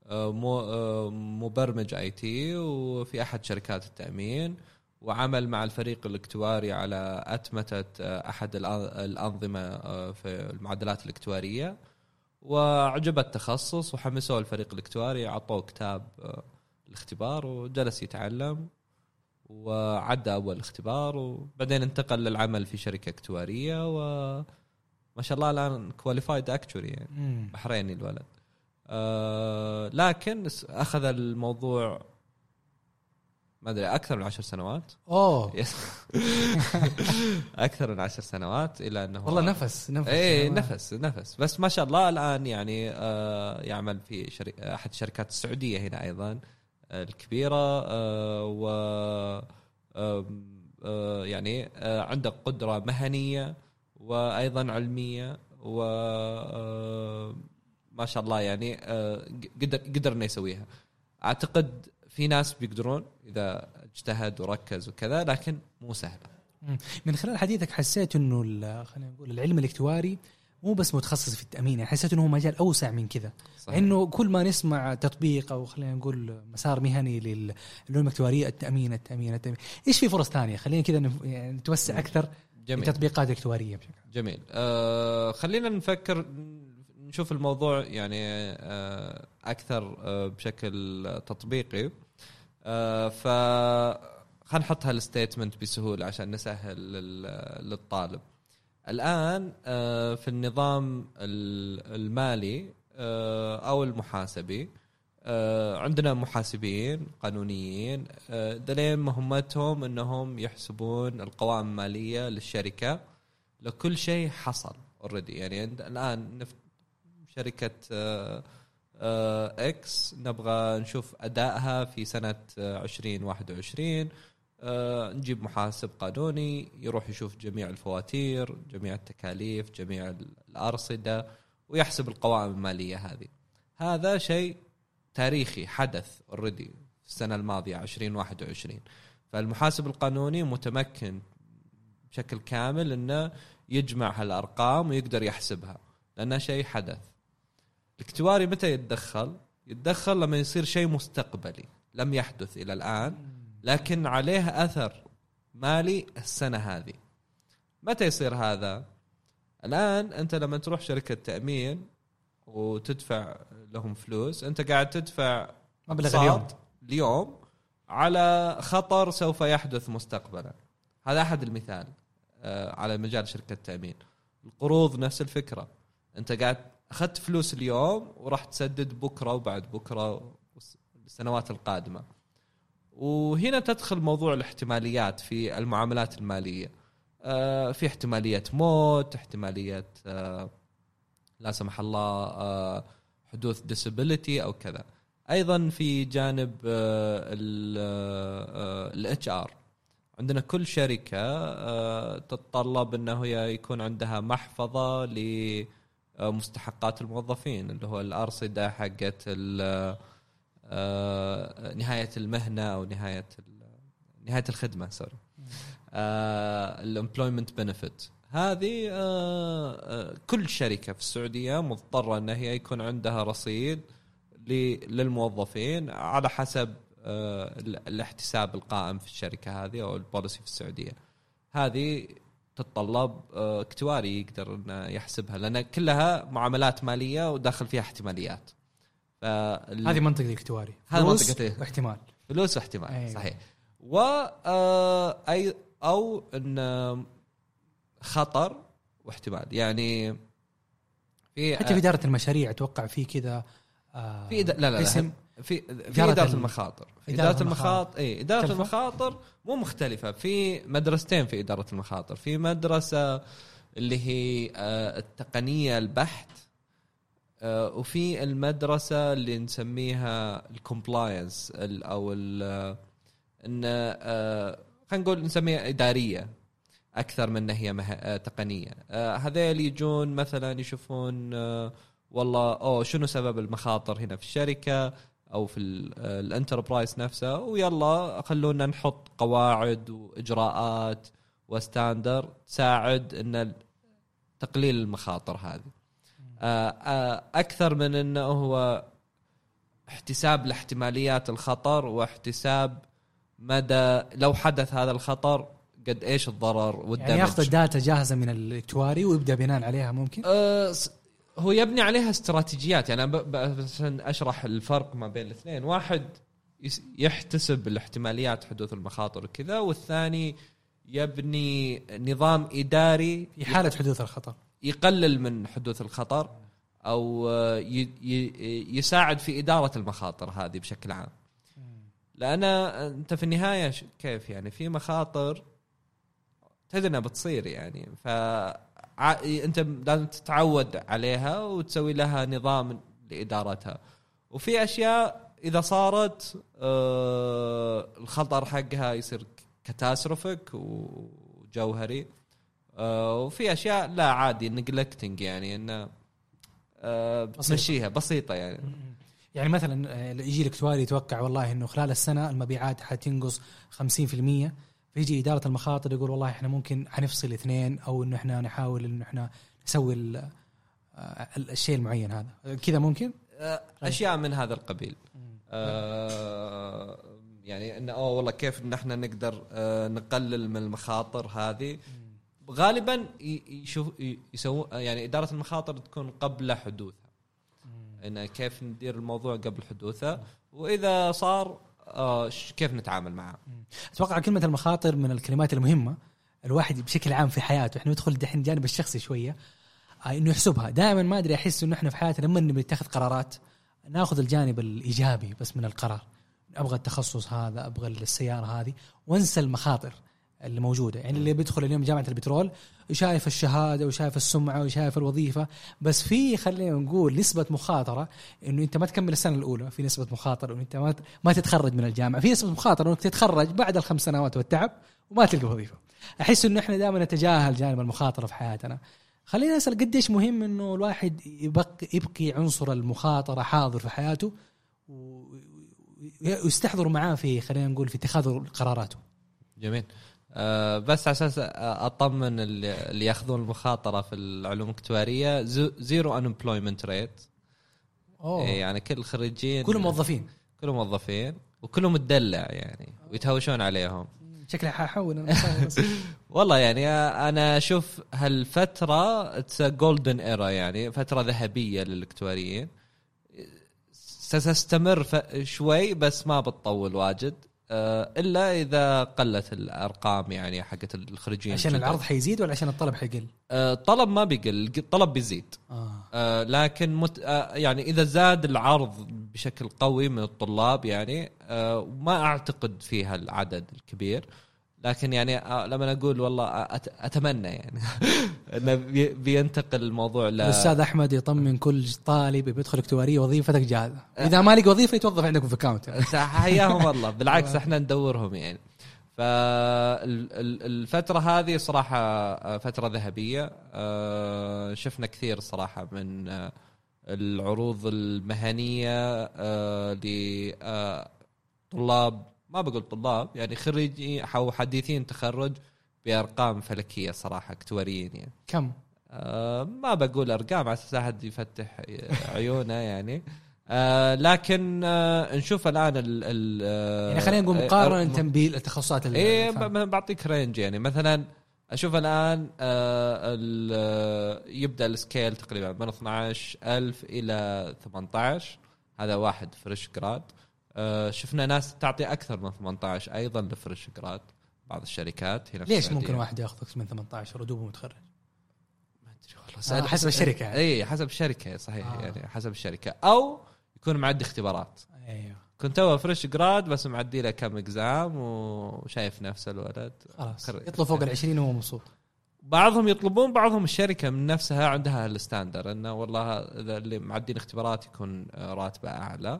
مبرمج آي تي وفي أحد شركات التأمين وعمل مع الفريق الاكتواري على أتمتة أحد الأنظمة في المعادلات الاكتوارية وعجب التخصص وحمسوه الفريق الاكتواري عطوه كتاب الاختبار وجلس يتعلم وعدى أول اختبار وبعدين انتقل للعمل في شركة اكتوارية وما شاء الله الآن كواليفايد اكتوري يعني بحريني الولد أه لكن أخذ الموضوع ما أدري أكثر من عشر سنوات أوه أكثر من عشر سنوات إلى أنه والله نفس نفس إيه نفس نفس بس ما شاء الله الآن يعني آه يعمل في شري... أحد الشركات السعودية هنا أيضا آه الكبيرة آه و آه آه يعني آه عنده قدرة مهنية وأيضا علمية و آه ما شاء الله يعني آه قدر قدر إنه يسويها. أعتقد في ناس بيقدرون إذا اجتهد وركز وكذا لكن مو سهلة. من خلال حديثك حسيت إنه خلينا نقول العلم الاكتواري مو بس متخصص في التأمين يعني حسيت إنه هو مجال أوسع من كذا إنه كل ما نسمع تطبيق أو خلينا نقول مسار مهني للعلوم الاكتوارية التأمين التأمين التأمين إيش في فرص ثانية خلينا كذا نتوسع أكثر في تطبيقات اكتوارية. جميل آه خلينا نفكر نشوف الموضوع يعني آه أكثر آه بشكل تطبيقي آه ف خلينا نحط هالستيتمنت بسهولة عشان نسهل للطالب. الآن آه في النظام المالي آه أو المحاسبي آه عندنا محاسبين قانونيين آه دلين مهمتهم أنهم يحسبون القوائم المالية للشركة لكل شيء حصل already يعني الآن نفت شركة آه آه إكس نبغى نشوف أدائها في سنة عشرين واحد وعشرين آه نجيب محاسب قانوني يروح يشوف جميع الفواتير جميع التكاليف جميع الأرصدة ويحسب القوائم المالية هذه. هذا شيء تاريخي حدث already في السنة الماضية عشرين واحد وعشرين. فالمحاسب القانوني متمكن بشكل كامل أنه يجمع هالأرقام ويقدر يحسبها لأنه شيء حدث. الاكتواري متى يتدخل؟ يتدخل لما يصير شيء مستقبلي لم يحدث إلى الآن لكن عليه أثر مالي السنة هذه. متى يصير هذا؟ الآن أنت لما تروح شركة تأمين وتدفع لهم فلوس أنت قاعد تدفع مبلغ اليوم اليوم على خطر سوف يحدث مستقبلا. هذا أحد المثال على مجال شركة التأمين. القروض نفس الفكرة أنت قاعد أخذت فلوس اليوم وراح تسدد بكرة وبعد بكرة السنوات القادمة. وهنا تدخل موضوع الاحتماليات في المعاملات المالية. آه في احتمالية موت احتمالية آه لا سمح الله آه حدوث disability أو كذا. أيضا في جانب ال إتش آر عندنا كل شركة تتطلب أنه هي يكون عندها محفظة لمستحقات الموظفين اللي هو الأرصدة حقت نهاية المهنة أو نهاية نهاية الخدمة سوري الامبلويمنت بنفيت. هذه كل شركة في السعودية مضطرة أن هي يكون عندها رصيد للموظفين على حسب الاحتساب القائم في الشركة هذه أو البوليسي في السعودية. هذه تتطلب اكتواري يقدر أن يحسبها لأن كلها معاملات مالية وداخل فيها احتماليات. فال... هذه منطقة الاكتواري، هذه منطقة احتمال فلوس واحتمال. أيوة. صحيح. و أي أو أن خطر واحتمال يعني في حتى في إدارة المشاريع أتوقع في كذا آه في إد... لا لا, لا في في إدارة المخاطر في إدارة المخاطر إيه إدارة المخاطر مو مختلفة. في مدرستين في إدارة المخاطر. في مدرسة اللي هي آه التقنية البحث آه وفي المدرسة اللي نسميها الكومبلاينس أو ال إن آه خلينا نقول نسميها إدارية أكثر من هي مه... تقنية. آه هذول يجون مثلا يشوفون آه والله أو شنو سبب المخاطر هنا في الشركة أو في الانتربرايز نفسه ويلا خلونا نحط قواعد وإجراءات وستاندر تساعد إن تقليل المخاطر هذه آه آه أكثر من إنه هو احتساب لاحتماليات الخطر واحتساب مدى لو حدث هذا الخطر قد إيش الضرر والدمج. يعني يأخذ الداتا جاهزة من الاكتواري ويبدأ بناء عليها ممكن أه هو يبني عليها استراتيجيات. يعني بس أشرح الفرق ما بين الاثنين. واحد يحتسب الاحتماليات حدوث المخاطر وكذا والثاني يبني نظام إداري في حالة حدوث الخطر يقلل من حدوث الخطر أو يساعد في إدارة المخاطر هذه بشكل عام. لأن أنت في النهاية كيف يعني في مخاطر تدنا بتصير يعني فأنت لازم تتعود عليها وتسوي لها نظام لإدارتها. وفي أشياء إذا صارت آه الخطر حقها يصير كاتاستروفيك وجوهري آه وفي أشياء لا عادي نجلكتنج يعني إنه آه بتمشيها بسيطة يعني. يعني مثلا يجي الاكتواري يتوقع والله انه خلال السنه المبيعات حتنقص خمسين بالمية فيجي اداره المخاطر يقول والله احنا ممكن حنفصل اثنين او انه احنا نحاول انه احنا نسوي الشيء المعين هذا كذا ممكن اشياء من هذا القبيل. آه يعني انه اوه والله كيف ان احنا نقدر آه نقلل من المخاطر هذه. غالبا يشوف يسوي يعني اداره المخاطر تكون قبل حدوثها إن كيف ندير الموضوع قبل حدوثه وإذا صار آه كيف نتعامل معه. أتوقع كلمة المخاطر من الكلمات المهمة الواحد بشكل عام في حياته. إحنا ندخل دحين الجانب الشخصي شوية آه إنه يحسبها دائما. ما أدري أحس إنه إحنا في حياتنا لما نتخذ قرارات نأخذ الجانب الإيجابي بس من القرار. أبغى التخصص هذا أبغى السيارة هذه وانسى المخاطر اللي موجودة. يعني اللي بيدخل اليوم جامعة البترول وشايف الشهادة وشايف السمعة وشايف الوظيفة بس في خلينا نقول نسبة مخاطرة إنه أنت ما تكمل السنة الأولى. في نسبة مخاطرة إنه أنت ما ما تتخرج من الجامعة. في نسبة مخاطرة إنك تتخرج بعد الخمس سنوات والتعب وما تلقى وظيفة. أحس إنه إحنا دائما نتجاهل جانب المخاطرة في حياتنا. خلينا نسأل قديش مهم إنه الواحد يبقى يبقي عنصر المخاطرة حاضر في حياته ويستحضر معاه في خلينا نقول في اتخاذ قراراته. جميل. أه بس عشان أطمن اللي يأخذون المخاطرة في العلوم الاكتوارية زيرو unemployment rate. يعني كل الخريجين كلهم موظفين كلهم موظفين وكلهم مدلع يعني ويتهاوشون عليهم. شكلها حاحاول والله يعني أنا أشوف هالفترة it's a golden era يعني فترة ذهبية للاكتواريين. ستستمر شوي بس ما بتطول واجد إلا إذا قلت الأرقام يعني حقت الخريجين. عشان العرض حيزيد ولا عشان الطلب حيقل؟ الطلب ما بيقل الطلب بيزيد. آه. آه لكن مت آه يعني إذا زاد العرض بشكل قوي من الطلاب يعني آه ما أعتقد فيها العدد الكبير. لكن يعني آه لما أقول والله أت أتمنى يعني أنه بينتقل الموضوع ل الأستاذ أحمد يطمن كل طالب بيدخل اكتوارية وظيفتك جاهزة. إذا ما لقى وظيفة يتوظف عندكم في كاونت. حياهم الله بالعكس احنا ندورهم يعني. فالفترة هذه صراحة فترة ذهبية. شفنا كثير صراحة من العروض المهنية لطلاب، ما بقول طلاب يعني خريجي أو حديثين تخرج بأرقام فلكية صراحة اكتواريين يعني. كم؟ ما بقول أرقام على أساس أحد يفتح عيونه يعني. آه لكن آه نشوف الآن ال ال يعني خلينا نقول مقارنة بالتخصصات اللي إيه بعطيك رينج يعني. مثلا أشوف الآن آه يبدأ السكيل تقريبا من اثنا عشر ألف إلى ثمانية عشر، هذا واحد فريش جراد. آه شفنا ناس تعطي أكثر من ثمانية عشر أيضا لفريش جراد بعض الشركات هنا. ليش ممكن واحد ياخذ من ثمانية عشر ودوبه متخرج؟ ما أدري والله. آه حسب الشركة يعني. إيه حسب الشركة صحيح. آه. يعني حسب الشركة أو يكون معدي اختبارات. ايوه كنت هو فريش جراد بس معدي له كم اكزام وشايف نفسه الولد خلاص يطلب فوق العشرين وهو مبسوط. بعضهم يطلبون، بعضهم الشركة من نفسها عندها الستاندر انه والله اللي معدين اختبارات يكون راتبه اعلى.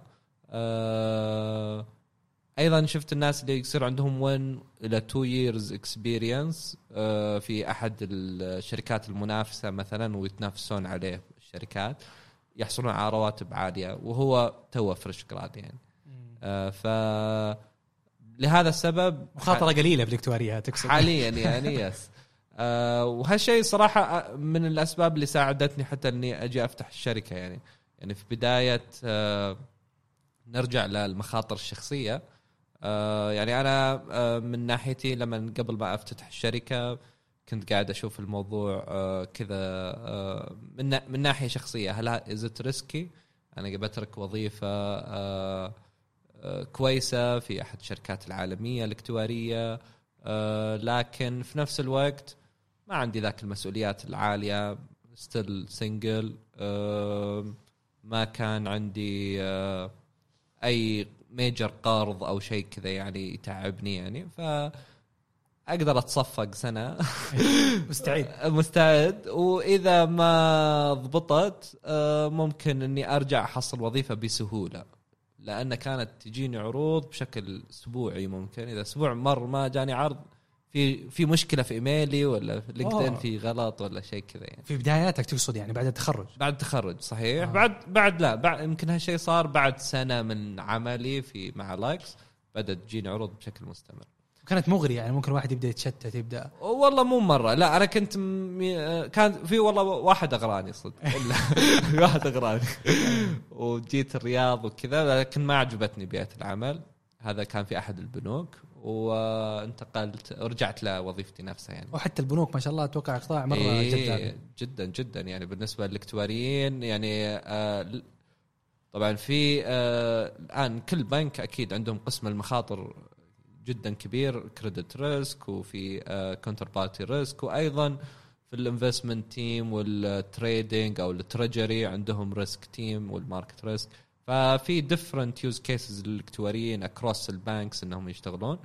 أه ايضا شفت الناس اللي يصير عندهم واحد الى اثنين years experience أه في احد الشركات المنافسة مثلا ويتنافسون عليه الشركات، يحصلون على رواتب عالية وهو توه فريش جراد يعني. آه ف لهذا السبب مخاطرة قليلة بالاكتوارية تقصد حاليا يعني. يس آه وهالشيء صراحة من الأسباب اللي ساعدتني حتى أني أجي أفتح الشركة يعني. يعني في بداية آه نرجع للمخاطر الشخصية. آه يعني أنا آه من ناحيتي لما قبل ما أفتتح الشركة كنت قاعد أشوف الموضوع آه كذا آه من من ناحية شخصية، هل إزت ريسكي أنا قبل أترك وظيفة آه آه كويسة في أحد الشركات العالمية الاكتوارية، آه لكن في نفس الوقت ما عندي ذاك المسؤوليات العالية، ستيل سينجل، آه ما كان عندي آه أي ميجر قرض أو شيء كذا يعني يتعبني يعني، ف أقدر أتصفق سنة مستعد مستعد وإذا ما ضبطت ممكن أني أرجع أحصل وظيفة بسهولة، لأن كانت تجيني عروض بشكل أسبوعي. ممكن إذا أسبوع مر ما جاني عرض في في مشكلة في إيميلي ولا في لينكدين في غلط ولا شيء كذا يعني. في بداياتك تقصد يعني بعد التخرج؟ بعد التخرج صحيح. آه. بعد بعد لا بعد يمكن هالشيء صار بعد سنة من عملي في مع لايكس بدأت تجيني عروض بشكل مستمر. كانت مغرية يعني ممكن واحد يبدأ يتشتت يبدأ. والله مو مرة لا أنا كنت م... كان في والله واحد أغراني صدق واحد أغراني وجيت الرياض وكذا، لكن ما عجبتني بيئة العمل. هذا كان في أحد البنوك وانتقلت رجعت لوظيفتي نفسها يعني. وحتى البنوك ما شاء الله أتوقع قطاع مرة إيه جذاب جدا جدا يعني بالنسبة للاكتواريين يعني. آه طبعا في آه الآن كل بنك أكيد عندهم قسم المخاطر جدا كبير، كريدت ريسك وفي كونتر بارتي ريسك، وايضا في الانفستمنت تيم والتريدينج او التريجري عندهم ريسك تيم والماركت ريسك. ففي ديفرنت يوز كيسز للاكتواريين اكروس البانكس انهم يشتغلون.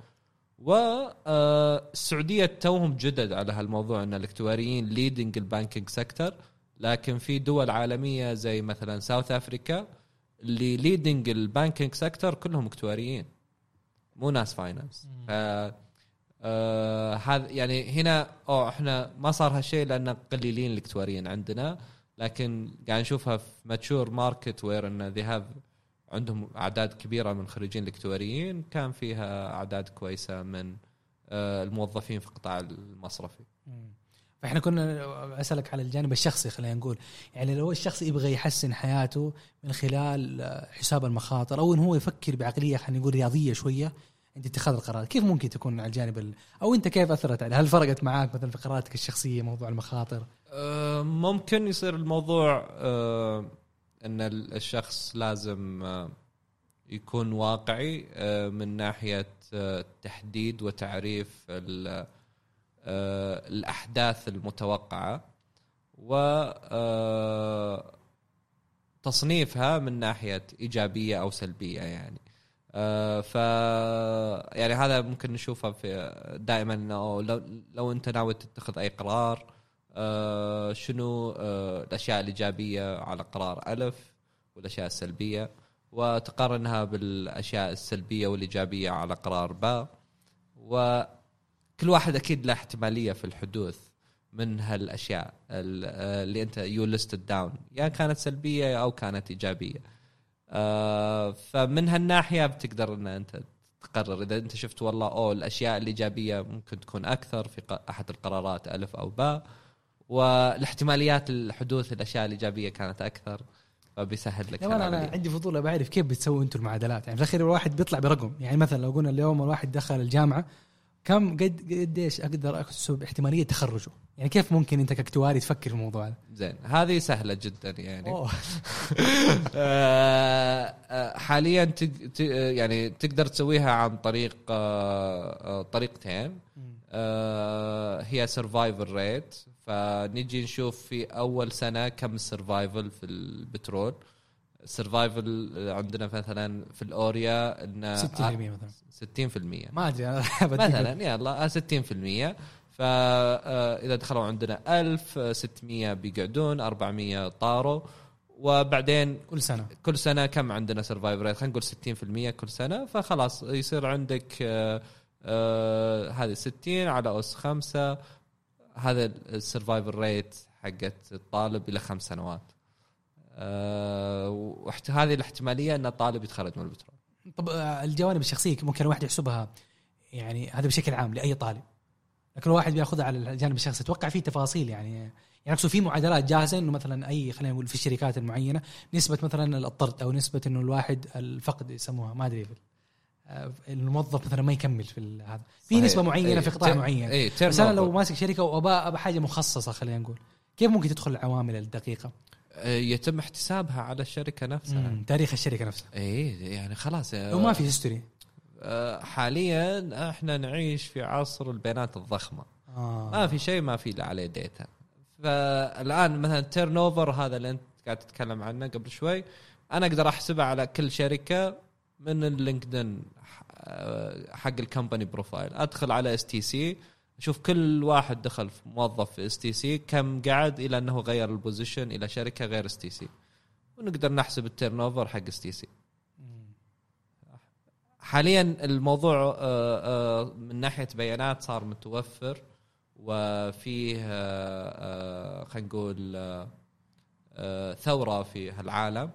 والسعوديه توهم جدد على هالموضوع ان الاكتواريين ليدنج البانكينج سيكتور، لكن في دول عالميه زي مثلا ساوث افريكا اللي ليدنج البانكينج سيكتور كلهم اكتواريين مو ناس فاينانس. ف آه هذا يعني هنا أو احنا ما صار هالشيء لأن قليلين الاكتواريين عندنا، لكن قاعد نشوفها في ماتشور ماركت وير ان ذي هاف عندهم أعداد كبيرة من خريجين الاكتواريين، كان فيها أعداد كويسة من آه الموظفين في القطاع المصرفي. فإحنا كنا أسألك على الجانب الشخصي، خلينا نقول يعني لو الشخص يبغى يحسن حياته من خلال حساب المخاطر أو إن هو يفكر بعقلية خلينا نقول رياضية شوية عند اتخاذ القرار، كيف ممكن تكون على الجانب ال... أو أنت كيف أثرت عليه؟ هل فرقت معاك مثلا في قراراتك الشخصية موضوع المخاطر؟ أه ممكن يصير الموضوع أه أن الشخص لازم أه يكون واقعي أه من ناحية أه تحديد وتعريف ال الأحداث المتوقعة وتصنيفها من ناحية إيجابية أو سلبية يعني. ف يعني هذا ممكن نشوفه في دائما لو لو أنت ناوي تتخذ أي قرار شنو الأشياء الإيجابية على قرار ألف والأشياء السلبية، وتقارنها بالأشياء السلبية والإيجابية على قرار باء، وكل واحد أكيد له احتمالية في الحدوث من هالأشياء اللي أنت you listed down، يعني كانت سلبية أو كانت إيجابية. فمن هالناحية بتقدر أن أنت تقرر إذا أنت شفت والله أو الأشياء الإيجابية ممكن تكون أكثر في أحد القرارات ألف أو باء، والاحتماليات الحدوث الأشياء الإيجابية كانت أكثر، فبيسهل لك. أنا, أنا عندي فضول بعرف كيف بتسوي أنتم المعادلات. يعني في الأخير الواحد بيطلع برقم، يعني مثلا لو قلنا اليوم الواحد دخل الجامعة كم قد قديش أقدر أحسب احتمالية تخرجه، يعني كيف ممكن أنت كاكتواري تفكر في الموضوع هذا؟ زين، هذه سهلة جدا يعني. حاليا تج... يعني تقدر تسويها عن طريق طريقتين. هي survival rate، فنيجي نشوف في أول سنة كم السرفايفل في البترول. السرفايفل عندنا مثلا في الأوريا إن ستين بالمية مثلا، ستين بالمية ما أدري أنا مثلا، يلا ستين بالمية. فإذا دخلوا عندنا ألف وستمية بيقعدون، أربعمية طاروا، وبعدين كل سنة كل سنة كم عندنا سرفايفل ريت؟ خلينا نقول ستين بالمية كل سنة، فخلاص يصير عندك آه آه هذه ستين على أس خمسة، هذا السرفايفل ريت حقت الطالب إلى خمس سنوات. أه وهذه الاحتمالية أن الطالب يتخرج من البترول. طب الجوانب الشخصية ممكن الواحد يحسبها، يعني هذا بشكل عام لأي طالب، لكن الواحد بياخذها على الجانب الشخصي. توقع فيه تفاصيل، يعني يعني أقصد في معادلات جاهزة إنه مثلا أي خلينا نقول في الشركات المعينة نسبة مثلا الطرد أو نسبة إنه الواحد الفقد يسموها ما أدري، الموظف مثلا ما يكمل في هذا في نسبة معينة في قطاع معين. ايه بس أنا لو ماسك شركة وأبى أبى حاجة مخصصة خلينا نقول، كيف ممكن تدخل العوامل الدقيقة؟ يتم احتسابها على الشركة نفسها، تاريخ الشركة نفسها. ايه يعني خلاص لو ما في هيستوري. حاليا احنا نعيش في عصر البيانات الضخمة. آه. ما في شيء ما في عليه ديتا. فالآن مثلا تيرن اوفر هذا اللي انت قاعد تتكلم عنه قبل شوي، انا اقدر احسبه على كل شركة من اللينكدين حق الكمباني بروفايل. ادخل على اس تي سي، اشوف كل واحد دخل في موظف في اس تي سي كم قعد الى انه غير البوزيشن الى شركه غير اس تي سي، ونقدر نحسب التيرن اوفر حق اس تي سي. حاليا الموضوع من ناحيه بيانات صار متوفر، وفيه خلينا نقول ثوره في هالعالم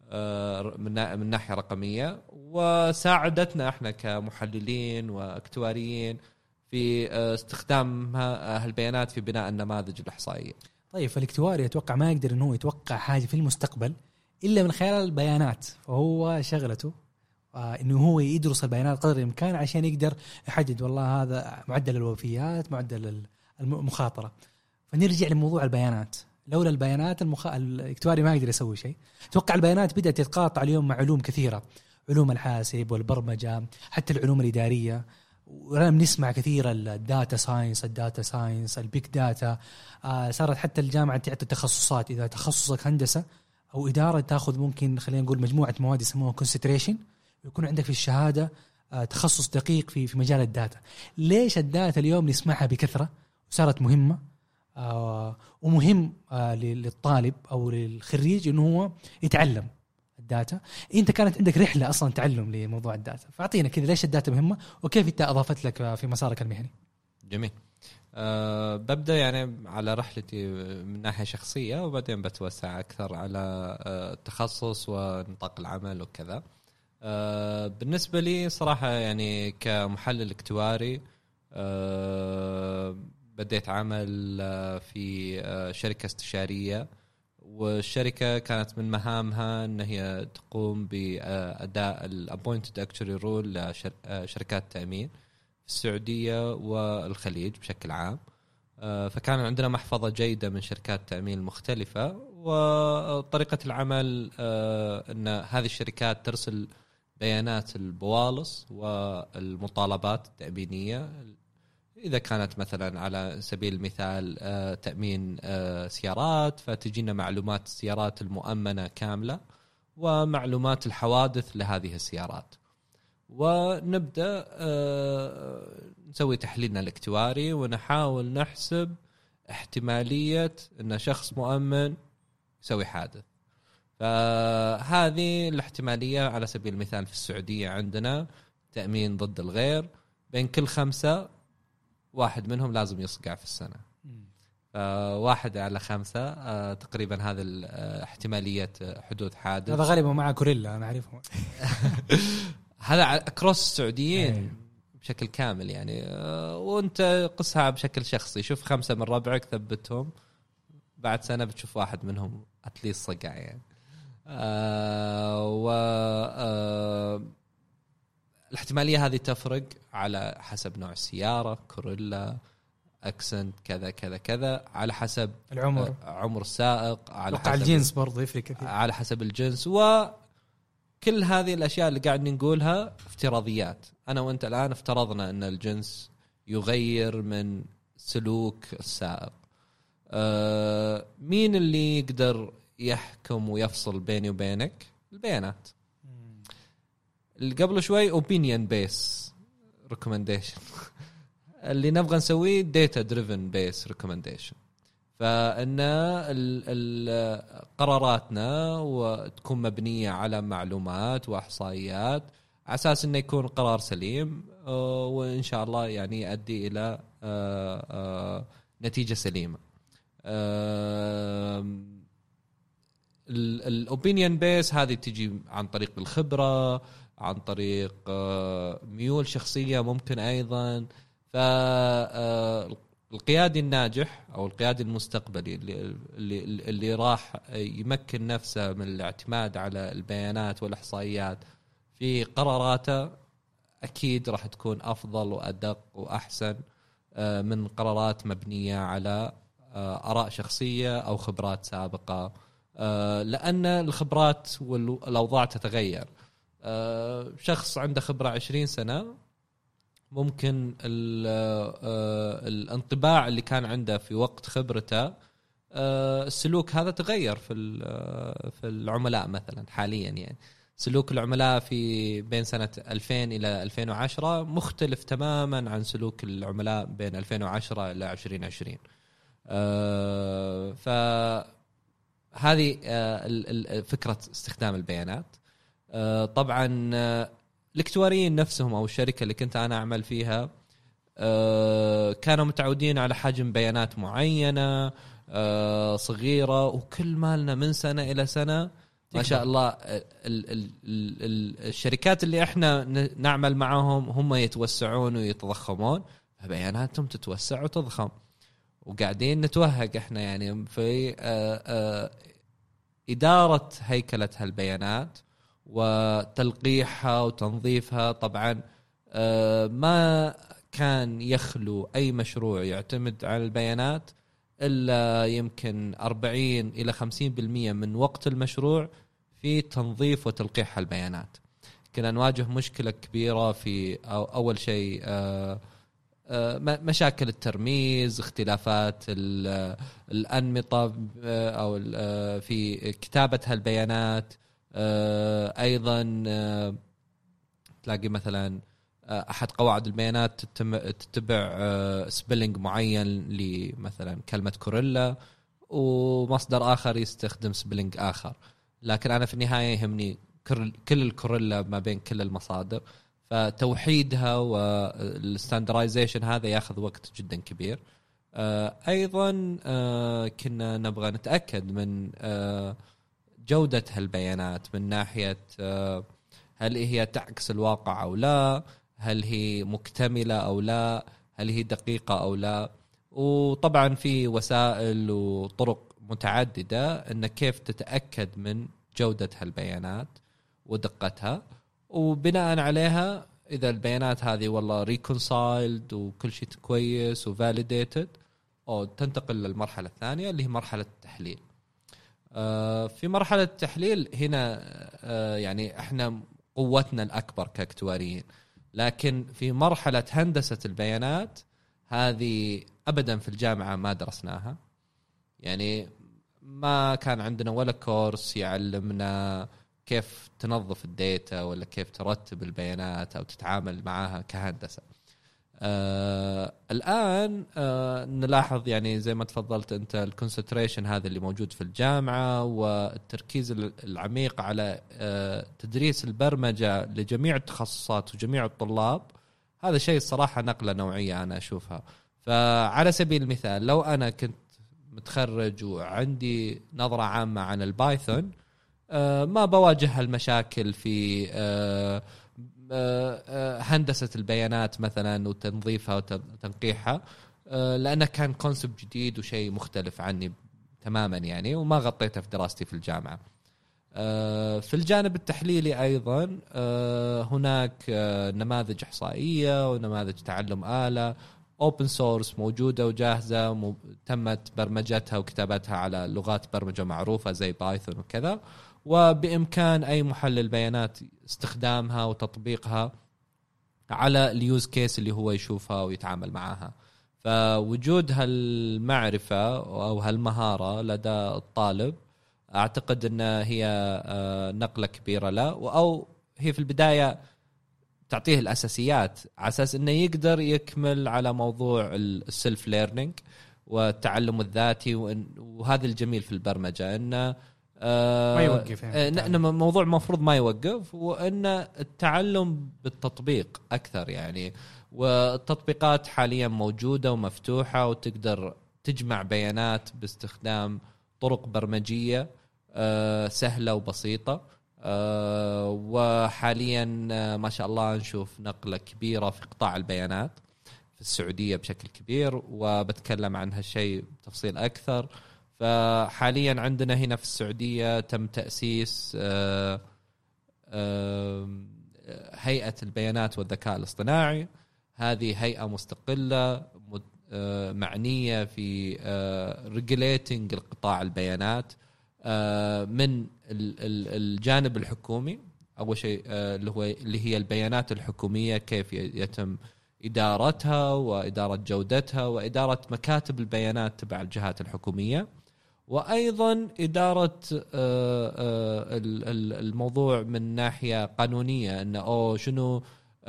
من ناحية رقمية، وساعدتنا احنا كمحللين واكتواريين في استخدام هالبيانات في بناء النماذج الإحصائية. طيب فالاكتواري اتوقع ما يقدر انه يتوقع حاجة في المستقبل الا من خلال البيانات، فهو شغلته انه هو يدرس البيانات قدر الامكان عشان يقدر يحدد والله هذا معدل الوفيات، معدل المخاطرة. فنرجع لموضوع البيانات. لولا البيانات المخ... الاكتواري ما يقدر يسوي شيء. اتوقع البيانات بدأت تتقاطع اليوم مع علوم كثيرة، علوم الحاسب والبرمجة، حتى العلوم الإدارية. ولما بنسمع كثير الداتا ساينس، الداتا ساينس، البيك داتا. آه صارت حتى الجامعة تعطي تخصصات، إذا تخصصك هندسة أو إدارة تأخذ ممكن خلينا نقول مجموعة مواد يسموها كونسنتريشن، يكون عندك في الشهادة آه تخصص دقيق في في مجال الداتا. ليش الداتا اليوم نسمعها بكثرة وصارت مهمة؟ آه ومهم آه للطالب أو للخريج إنه هو يتعلم الداتا. أنت كانت عندك رحلة أصلا تعلم لموضوع الداتا، فأعطينا كذا ليش الداتا مهمة وكيف أنت أضافت لك في مسارك المهني. جميل. أه ببدأ يعني على رحلتي من ناحية شخصية، وبعدين بتوسع أكثر على أه التخصص ونطاق العمل وكذا. أه بالنسبة لي صراحة يعني كمحلل اكتواري أه بديت عمل في شركة استشارية، والشركة كانت من مهامها أن هي تقوم بأداء الابوينتد اكتوري رول لشركات تأمين في السعودية والخليج بشكل عام. فكان عندنا محفظة جيدة من شركات تأمين المختلفة، وطريقة العمل أن هذه الشركات ترسل بيانات البوالص والمطالبات التأمينية، إذا كانت مثلا على سبيل المثال تأمين سيارات فتجينا معلومات السيارات المؤمنة كاملة ومعلومات الحوادث لهذه السيارات، ونبدأ نسوي تحليلنا الاكتواري ونحاول نحسب احتمالية أن شخص مؤمن يسوي حادث. فهذه الاحتمالية على سبيل المثال في السعودية عندنا تأمين ضد الغير بين كل خمسة واحد منهم لازم يصقع في السنة. واحد على خمسة آه تقريبا هذا احتمالية حدوث حادث. هذا غالبا مع كوريلا أنا أعرفه. هذا أكروس السعوديين بشكل كامل يعني. آه وأنت قصها بشكل شخصي، شوف خمسة من ربعك ثبتهم، بعد سنة بتشوف واحد منهم أتليس صقع يعني. آه و آه الاحتمالية هذه تفرق على حسب نوع السيارة، كوريلا، اكسنت، كذا كذا كذا، على حسب العمر، عمر السائق، على حسب الجنس برضه يفرق كثير، على حسب الجنس. وكل هذه الاشياء اللي قاعد نقولها افتراضيات. انا وانت الان افترضنا ان الجنس يغير من سلوك السائق. أه مين اللي يقدر يحكم ويفصل بيني وبينك؟ البيانات. اللي قبل شوي opinion based recommendation اللي نبغى نسويه data driven based recommendation. فإن قراراتنا وتكون مبنية على معلومات وإحصائيات على أساس إنه يكون قرار سليم، وإن شاء الله يعني يؤدي إلى نتيجة سليمة. الopinion based هذه تجي عن طريق الخبرة، عن طريق ميول شخصية ممكن أيضا. فالقيادي الناجح أو القيادي المستقبلي اللي, اللي, اللي راح يمكن نفسه من الاعتماد على البيانات والإحصائيات في قراراته أكيد راح تكون أفضل وأدق وأحسن من قرارات مبنية على آراء شخصية أو خبرات سابقة، لأن الخبرات والأوضاع تتغير. شخص عنده خبرة عشرين سنة ممكن الانطباع اللي كان عنده في وقت خبرته السلوك هذا تغير في في العملاء مثلا حاليا. يعني سلوك العملاء في بين سنة ألفين إلى ألفين وعشرة مختلف تماما عن سلوك العملاء بين ألفين وعشرة إلى عشرين عشرين. فهذه فكرة استخدام البيانات. طبعا الاكتواريين نفسهم أو الشركة اللي كنت أنا أعمل فيها كانوا متعودين على حجم بيانات معينة صغيرة، وكل مالنا من سنة إلى سنة ما شاء الله ال ال ال الشركات اللي احنا نعمل معهم هم يتوسعون ويتضخمون، فبياناتهم تتوسع وتضخم، وقاعدين نتوهق احنا يعني في إدارة هيكلة هالبيانات وتلقيحها وتنظيفها. طبعا ما كان يخلو أي مشروع يعتمد على البيانات إلا يمكن أربعين إلى خمسين بالمئة من وقت المشروع في تنظيف وتلقيح البيانات. كنا نواجه مشكلة كبيرة في أول شيء مشاكل الترميز، اختلافات الأنمطة أو في كتابة هالبيانات. أيضا تلاقي مثلا أحد قواعد البيانات تتبع سبيلينج معين لمثلا كلمة كوريلا، ومصدر آخر يستخدم سبيلينج آخر، لكن أنا في النهاية يهمني كل الكوريلا ما بين كل المصادر. فتوحيدها والستاندرايزيشن هذا يأخذ وقت جدا كبير. أيضا كنا نبغى نتأكد من جودة هالبيانات من ناحية هل هي تعكس الواقع أو لا، هل هي مكتملة أو لا، هل هي دقيقة أو لا. وطبعا في وسائل وطرق متعددة أن كيف تتأكد من جودة هالبيانات ودقتها، وبناء عليها إذا البيانات هذه والله reconciled وكل شيء كويس وvalidated، أو تنتقل للمرحلة الثانية اللي هي مرحلة التحليل. في مرحلة التحليل هنا يعني احنا قوتنا الأكبر كاكتواريين، لكن في مرحلة هندسة البيانات هذه أبدا في الجامعة ما درسناها. يعني ما كان عندنا ولا كورس يعلمنا كيف تنظف الداتا ولا كيف ترتب البيانات أو تتعامل معها كهندسة. آه الآن آه نلاحظ يعني زي ما تفضلت أنت الكونسنتريشن هذا اللي موجود في الجامعة والتركيز العميق على آه تدريس البرمجة لجميع التخصصات وجميع الطلاب. هذا شيء الصراحة نقلة نوعية أنا أشوفها. فعلى سبيل المثال لو أنا كنت متخرج وعندي نظرة عامة عن البايثون آه ما بواجه المشاكل في آه آه هندسة البيانات مثلا وتنظيفها وتنقيحها آه لأنه كان كونسبت جديد وشيء مختلف عني تماما يعني، وما غطيته في دراستي في الجامعة. آه في الجانب التحليلي أيضا آه هناك آه نماذج إحصائية ونماذج تعلم آلة open source موجودة وجاهزة، م... تمت برمجتها وكتابتها على لغات برمجة معروفة زي بايثون وكذا، وبإمكان أي محلل بيانات استخدامها وتطبيقها على اليوز كيس اللي هو يشوفها ويتعامل معها. فوجود هالمعرفة أو هالمهارة لدى الطالب أعتقد أن هي نقلة كبيرة له، أو هي في البداية تعطيه الأساسيات على أساس أنه يقدر يكمل على موضوع السيلف ليرنينج والتعلم الذاتي. وهذا الجميل في البرمجة أنه آه ما يوقف يعني. إنه موضوع مفروض ما يوقف، وأن التعلم بالتطبيق أكثر يعني. والتطبيقات حاليا موجودة ومفتوحة وتقدر تجمع بيانات باستخدام طرق برمجية آه سهلة وبسيطة. أه وحاليا أه ما شاء الله نشوف نقلة كبيرة في قطاع البيانات في السعودية بشكل كبير، وبتكلم عن هالشيء بتفصيل أكثر. فحاليا عندنا هنا في السعودية تم تأسيس أه أه هيئة البيانات والذكاء الاصطناعي. هذه هيئة مستقلة أه معنية في أه ريجوليتنج القطاع البيانات من الجانب الحكومي. أول شيء اللي هو اللي هي البيانات الحكومية، كيف يتم إدارتها وإدارة جودتها وإدارة مكاتب البيانات تبع الجهات الحكومية، وأيضا إدارة الموضوع من ناحية قانونية، إنه أو شنو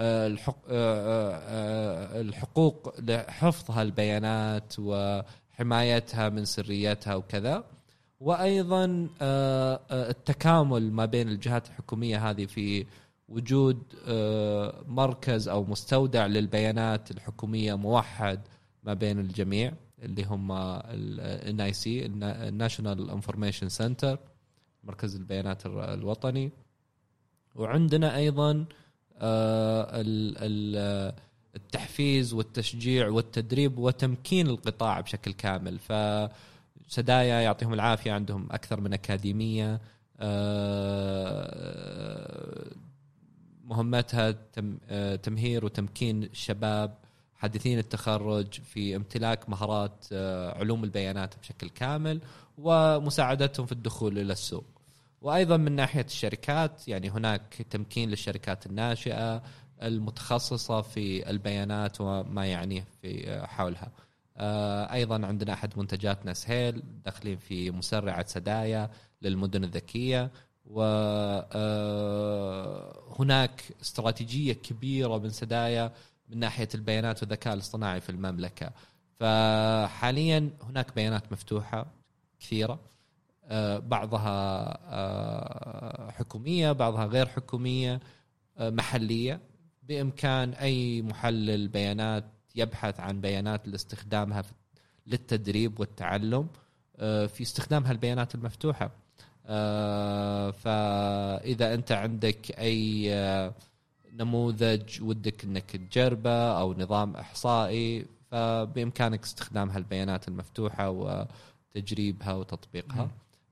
الحقوق لحفظ هالبيانات وحمايتها من سريتها وكذا. وأيضا التكامل ما بين الجهات الحكومية هذه في وجود مركز أو مستودع للبيانات الحكومية موحد ما بين الجميع، اللي هم ال إن آي سي National Information Center، مركز البيانات الوطني. وعندنا أيضا التحفيز والتشجيع والتدريب وتمكين القطاع بشكل كامل. ف سدايا يعطيهم العافية عندهم أكثر من أكاديمية مهمتها تمهير وتمكين الشباب حديثين التخرج في امتلاك مهارات علوم البيانات بشكل كامل، ومساعدتهم في الدخول إلى السوق. وأيضا من ناحية الشركات يعني هناك تمكين للشركات الناشئة المتخصصة في البيانات وما يعنيه في حولها. أيضا عندنا أحد منتجاتنا سهيل داخلين في مسرعة سدايا للمدن الذكية. وهناك استراتيجية كبيرة من سدايا من ناحية البيانات والذكاء الاصطناعي في المملكة. فحاليا هناك بيانات مفتوحة كثيرة، بعضها حكومية بعضها غير حكومية محلية. بإمكان أي محلل بيانات يبحث عن بيانات لاستخدامها للتدريب والتعلم في استخدام هالبيانات المفتوحة. فإذا أنت عندك أي نموذج ودك أنك تجربه أو نظام إحصائي، فبإمكانك استخدام هالبيانات المفتوحة وتجريبها وتطبيقها.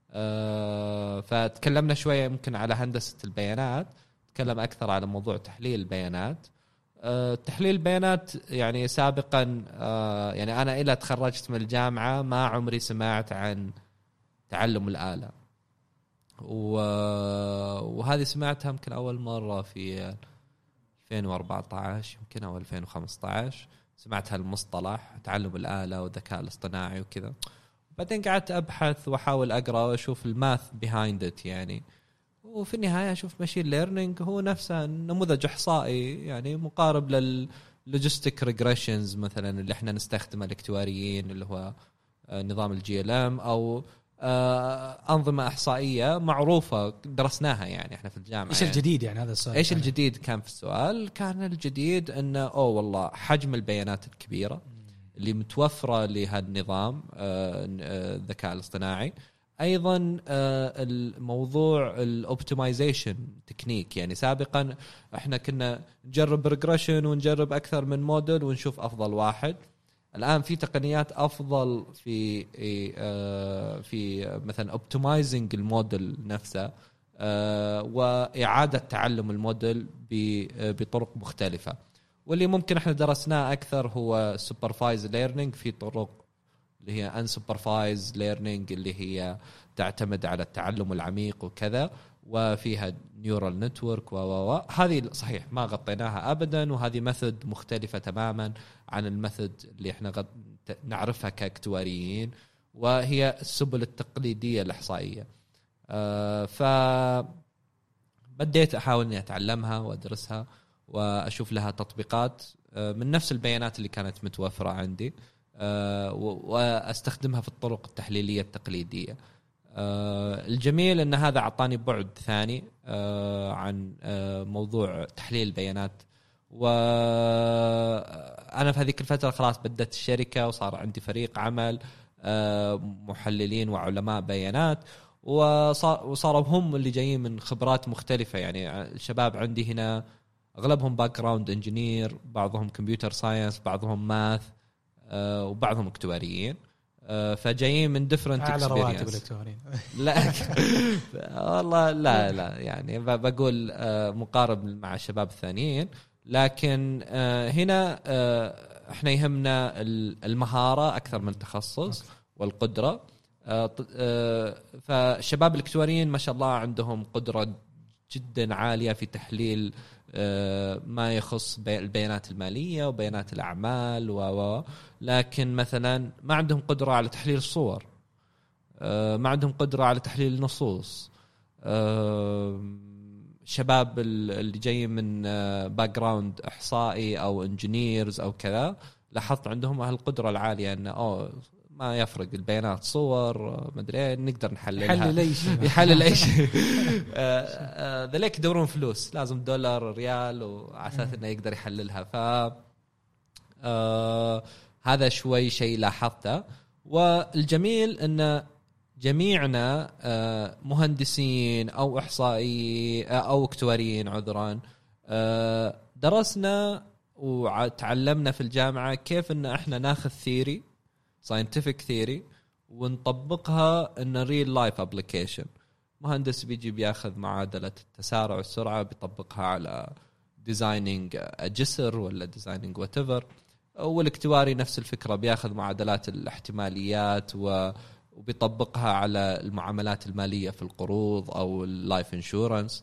فتكلمنا شوية يمكن على هندسة البيانات، تكلم أكثر على موضوع تحليل البيانات. أه تحليل البيانات يعني سابقا أه يعني أنا إلى تخرجت من الجامعة ما عمري سمعت عن تعلم الآلة، وهذه سمعتها يمكن أول مرة في ألفين وأربعة عشر يمكن أو ألفين وخمسة عشر سمعت هالمصطلح تعلم الآلة والذكاء الاصطناعي وكذا. بعدين قعدت أبحث وأحاول أقرأ وأشوف الماث behind it يعني، وفي النهاية أشوف ماشين ليرنينج هو نفسه نموذج إحصائي يعني مقارب لللوجيستيك ريجريشنز مثلا اللي احنا نستخدمه الاكتواريين اللي هو نظام الجي ال ام، أو أنظمة إحصائية معروفة درسناها يعني إحنا في الجامعة. إيش يعني الجديد يعني هذا السؤال؟ إيش الجديد كان في السؤال؟ كان الجديد إنه أوه والله حجم البيانات الكبيرة اللي متوفرة لهالنظام الذكاء الاصطناعي. أيضا الموضوع الأوبتمايزيشن تكنيك، يعني سابقا إحنا كنا نجرب ريجريشن ونجرب أكثر من موديل ونشوف أفضل واحد. الآن في تقنيات أفضل في في مثلا اوبتمايزنج الموديل نفسه وإعادة تعلم الموديل بطرق مختلفة. واللي ممكن احنا درسناه أكثر هو supervised learning، في طرق اللي هي unsupervised learning اللي هي تعتمد على التعلم العميق وكذا، وفيها neural network و و هذه صحيح ما غطيناها أبدا، وهذه ميثود مختلفة تماما عن الميثود اللي احنا غد... نعرفها كاكتواريين، وهي السبل التقليدية الإحصائية. أه ف بديت أحاول أني أتعلمها وأدرسها وأشوف لها تطبيقات من نفس البيانات اللي كانت متوفرة عندي، وأستخدمها في الطرق التحليلية التقليدية. الجميل أن هذا أعطاني بعد ثاني عن موضوع تحليل البيانات. وأنا في هذيك الفترة خلاص بدأت الشركة وصار عندي فريق عمل محللين وعلماء بيانات، وصاروا هم اللي جايين من خبرات مختلفة. يعني الشباب عندي هنا أغلبهم باك جراوند انجينير، بعضهم كمبيوتر ساينس، بعضهم ماث، أه وبعضهم اكتواريين. أه فجايين من different على رواتب experience. الاكتواريين لا والله لا لا يعني بقول أه مقارب مع الشباب الثانيين، لكن أه هنا أه احنا يهمنا المهارة أكثر من التخصص والقدرة. أه أه فالشباب الاكتواريين ما شاء الله عندهم قدرة جدا عالية في تحليل ما يخص البيانات المالية وبيانات الأعمال و لكن مثلا ما عندهم قدرة على تحليل الصور، ما عندهم قدرة على تحليل النصوص. شباب اللي جاي من باك جراوند إحصائي أو انجينيرز أو كذا لاحظت عندهم هالقدرة العالية أنه أوه ما يفرق البيانات صور ما ادري نقدر نحللها، يحلل اي شيء يحلل اي شيء. ذلك يدورون فلوس، لازم دولار ريال وعلى اساس انه يقدر يحللها. ف هذا شوي شيء لاحظته. والجميل ان جميعنا مهندسين او احصائيين او اكتواريين عذرا درسنا وتعلمنا في الجامعة كيف ان احنا ناخذ ثيري scientific theory ونطبقها إن real life application. مهندس بيجي بياخذ معادلة التسارع والسرعة بيطبقها على designing جسر ولا designing whatever، والاكتواري نفس الفكرة بياخذ معادلات الاحتماليات وبيطبقها على المعاملات المالية في القروض أو اللايف انشورنس.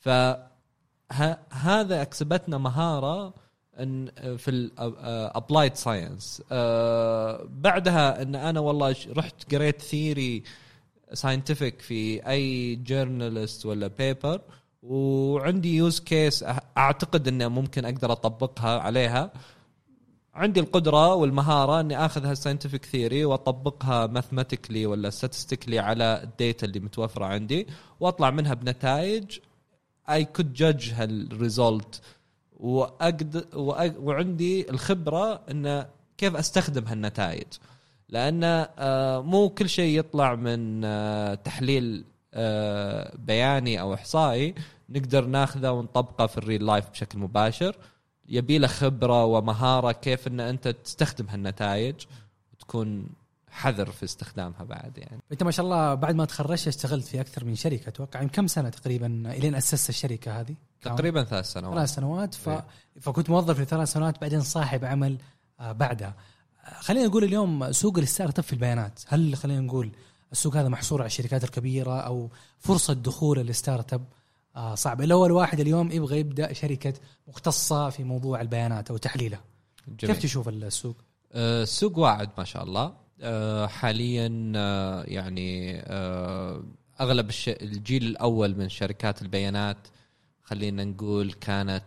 فهذا أكسبتنا مهارة ان في الابلايد ساينس. بعدها ان انا والله رحت قريت ثيري ساينتفك في اي جورنالست ولا بيبر وعندي يوز كيس اعتقد انه ممكن اقدر اطبقها عليها، عندي القدرة والمهارة اني اخذ هالساينتفك ثيري واطبقها ماثماتيكلي ولا ستاتستيكلي على الداتا اللي متوفرة عندي واطلع منها بنتائج I could judge هالريزولت، وأقدر وعندي الخبرة إن كيف أستخدم هالنتائج. لأن مو كل شيء يطلع من تحليل بياني أو إحصائي نقدر ناخذه ونطبقه في الريل لايف بشكل مباشر. يبي له خبرة ومهارة كيف إن أنت تستخدم هالنتائج وتكون حذر في استخدامها بعد. يعني أنت ما شاء الله بعد ما تخرجت اشتغلت في أكثر من شركة، أتوقع من كم سنة تقريبا إلين أسست الشركة هذه؟ تقريبا ثلاث سنوات. ثلاث سنوات ف... فكنت موظف لثلاث سنوات بعدين صاحب عمل بعدها. خلينا نقول اليوم سوق الستارت اب في البيانات، هل خلينا نقول السوق هذا محصور على الشركات الكبيرة أو فرصة دخول الستارت اب صعبة؟ اللي هو الواحد اليوم يبغى يبدأ شركة مختصة في موضوع البيانات أو تحليلها. جميل. كيف تشوف السوق؟ السوق واعد ما شاء الله. حاليا يعني أغلب الجيل الأول من شركات البيانات خلينا نقول كانت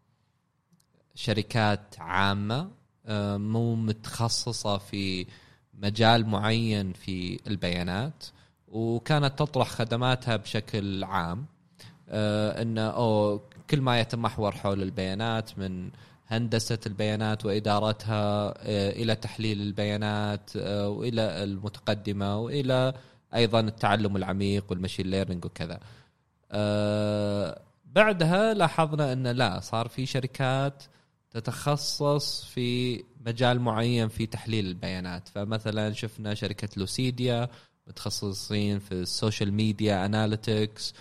شركات عامة مو متخصصة في مجال معين في البيانات، وكانت تطرح خدماتها بشكل عام. آه إنه أو كل ما يتمحور حول البيانات، من هندسة البيانات وإدارتها آه إلى تحليل البيانات آه وإلى المتقدمة، وإلى أيضا التعلم العميق والماشين ليرنينج وكذا. آه بعدها لاحظنا أن لا، صار في شركات تتخصص في مجال معين في تحليل البيانات. فمثلا شفنا شركة لوسيديا متخصصين في السوشيال ميديا أناليتكس،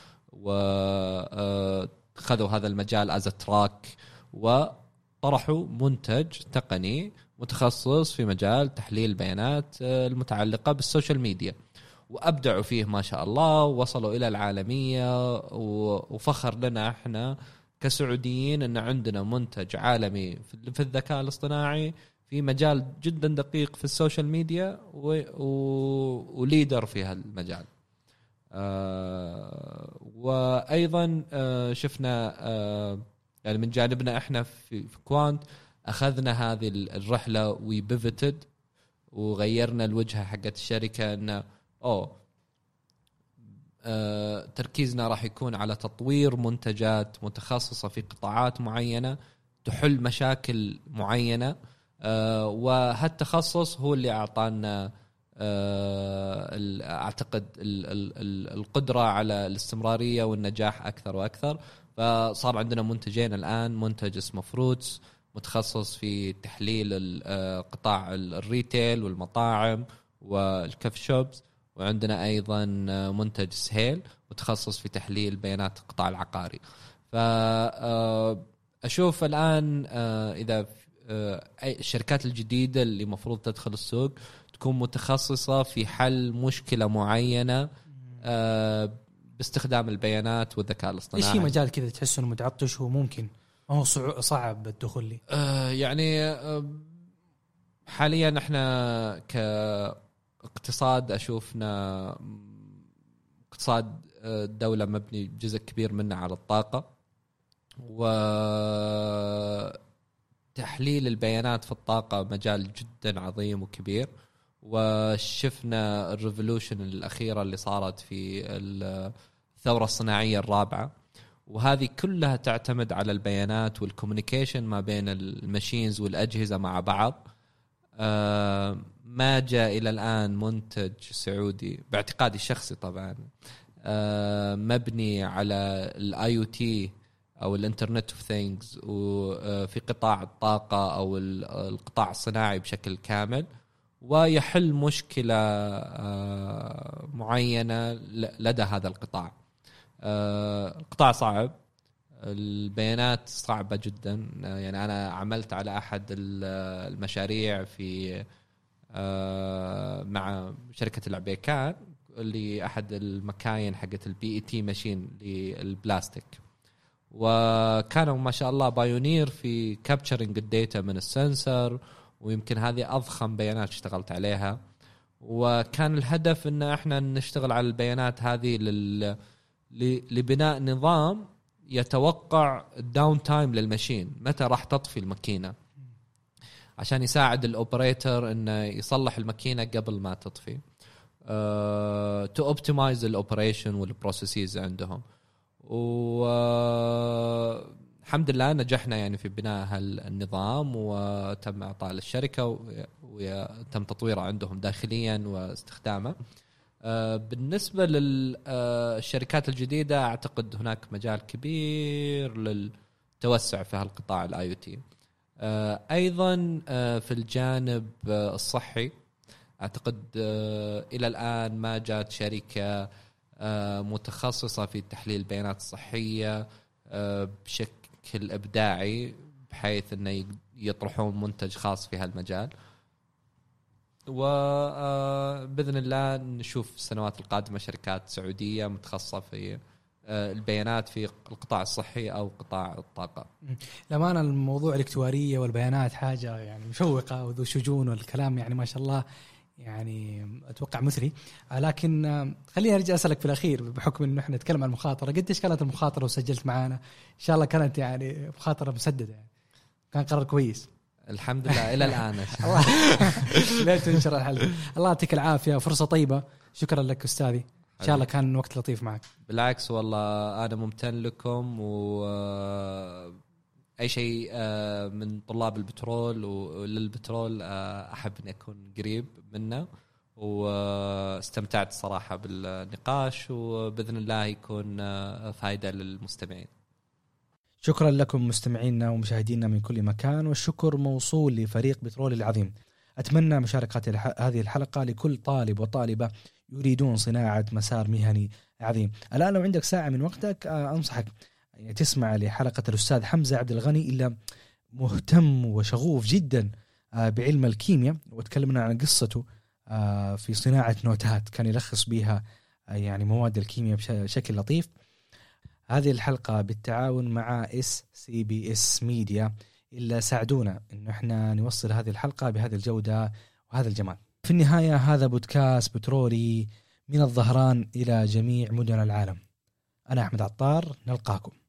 وخذوا هذا المجال از تراك وطرحوا منتج تقني متخصص في مجال تحليل البيانات المتعلقة بالسوشيال ميديا، وأبدعوا فيه ما شاء الله، ووصلوا إلى العالمية. وفخر لنا إحنا كسعوديين أن عندنا منتج عالمي في الذكاء الاصطناعي في مجال جدا دقيق في السوشيال ميديا، وليدر في هالمجال. آه وأيضا آه شفنا آه يعني من جانبنا إحنا في, في كوانت أخذنا هذه الرحلة وبيفتد، وغيرنا الوجهة حقت الشركة أنه أوه آه تركيزنا راح يكون على تطوير منتجات متخصصة في قطاعات معينة تحل مشاكل معينة. آه وهالتخصص هو اللي أعطانا آه أعتقد ال ال ال القدرة على الاستمرارية والنجاح أكثر وأكثر. فصار عندنا منتجين الآن، منتج اسمه فروتس متخصص في تحليل قطاع الريتيل والمطاعم والكف شوبز، وعندنا أيضا منتج سهيل متخصص في تحليل بيانات القطاع العقاري. فأشوف الآن إذا الشركات الجديدة اللي مفروض تدخل السوق تكون متخصصة في حل مشكلة معينة باستخدام البيانات والذكاء الاصطناعي. إيش في مجال كذا تحس إنه متعطش وممكن هو صعب الدخول لي؟ آه يعني آه حاليا احنا كاقتصاد أشوفنا اقتصاد الدولة مبني جزء كبير منه على الطاقة، وتحليل البيانات في الطاقة مجال جدا عظيم وكبير. وشفنا الريفولوشن الأخيرة اللي صارت في الثورة الصناعية الرابعة، وهذه كلها تعتمد على البيانات والكوميونيكيشن ما بين الماشينز والأجهزة مع بعض. آه ما جاء إلى الآن منتج سعودي باعتقادي الشخصي طبعا آه مبني على الاي او تي أو الانترنت اوف ثينجز وفي قطاع الطاقة أو القطاع الصناعي بشكل كامل، ويحل مشكلة آه معينة لدى هذا القطاع. القطاع آه صعب، البيانات صعبة جدا. يعني أنا عملت على أحد المشاريع في آه مع شركة العبيكان اللي أحد المكاين حقت البي اي تي ماشين للبلاستيك، وكانوا ما شاء الله بايونير في كابتشرينج الداتا من السنسر، ويمكن هذه أضخم بيانات اشتغلت عليها. وكان الهدف إن احنا نشتغل على البيانات هذه لل... لبناء نظام يتوقع الداون تايم للماشين، متى راح تطفي الماكينة، عشان يساعد الأوبريتر إنه يصلح الماكينة قبل ما تطفي. تو اوبتمايز الاوبريشن والبروسيسز عندهم. والحمد لله نجحنا يعني في بناء هالنظام، وتم اعطاء للشركه وتم تطويره عندهم داخليا واستخدامه. بالنسبه للشركات الجديده اعتقد هناك مجال كبير للتوسع في هالقطاع الاي او تي. ايضا في الجانب الصحي اعتقد الى الان ما جاءت شركه متخصصه في تحليل البيانات الصحيه بشكل ابداعي بحيث انه يطرحون منتج خاص في هالمجال. وباذن الله نشوف السنوات القادمه شركات سعوديه متخصصه في البيانات في القطاع الصحي او قطاع الطاقه. لما أنا الموضوع الاكتواريه والبيانات حاجه يعني مشوقه وذو شجون، والكلام يعني ما شاء الله يعني اتوقع مثري. لكن خليني ارجع اسالك في الاخير، بحكم انه احنا نتكلم عن المخاطره، قديش كانت المخاطره وسجلت معانا؟ ان شاء الله كانت يعني مخاطره مسدده، يعني كان قرار كويس. الحمد لله إلى الآن. الله لا تنشر الحلقة. الله يعطيك العافية، فرصة طيبة. شكرا لك أستاذي، إن شاء الله كان وقت لطيف معك. بالعكس والله أنا ممتن لكم، وأي شيء من طلاب البترول وللبترول أحب أن أكون قريب منه، واستمتعت صراحة بالنقاش، وبإذن الله يكون فائدة للمستمعين. شكرا لكم مستمعينا ومشاهدينا من كل مكان، والشكر موصول لفريق بترول العظيم. أتمنى مشاركة هذه الحلقة لكل طالب وطالبة يريدون صناعة مسار مهني عظيم. الآن لو عندك ساعة من وقتك أنصحك تسمع لحلقة الأستاذ حمزة عبد الغني، إلا مهتم وشغوف جدا بعلم الكيمياء، وتكلمنا عن قصته في صناعة نوتات كان يلخص بها يعني مواد الكيمياء بشكل لطيف. هذه الحلقة بالتعاون مع اس سي بي اس ميديا، إلا ساعدونا إنه إحنا نوصل هذه الحلقة بهذه الجودة وهذا الجمال. في النهاية هذا بودكاست بترولي من الظهران إلى جميع مدن العالم. أنا أحمد عطار، نلقاكم.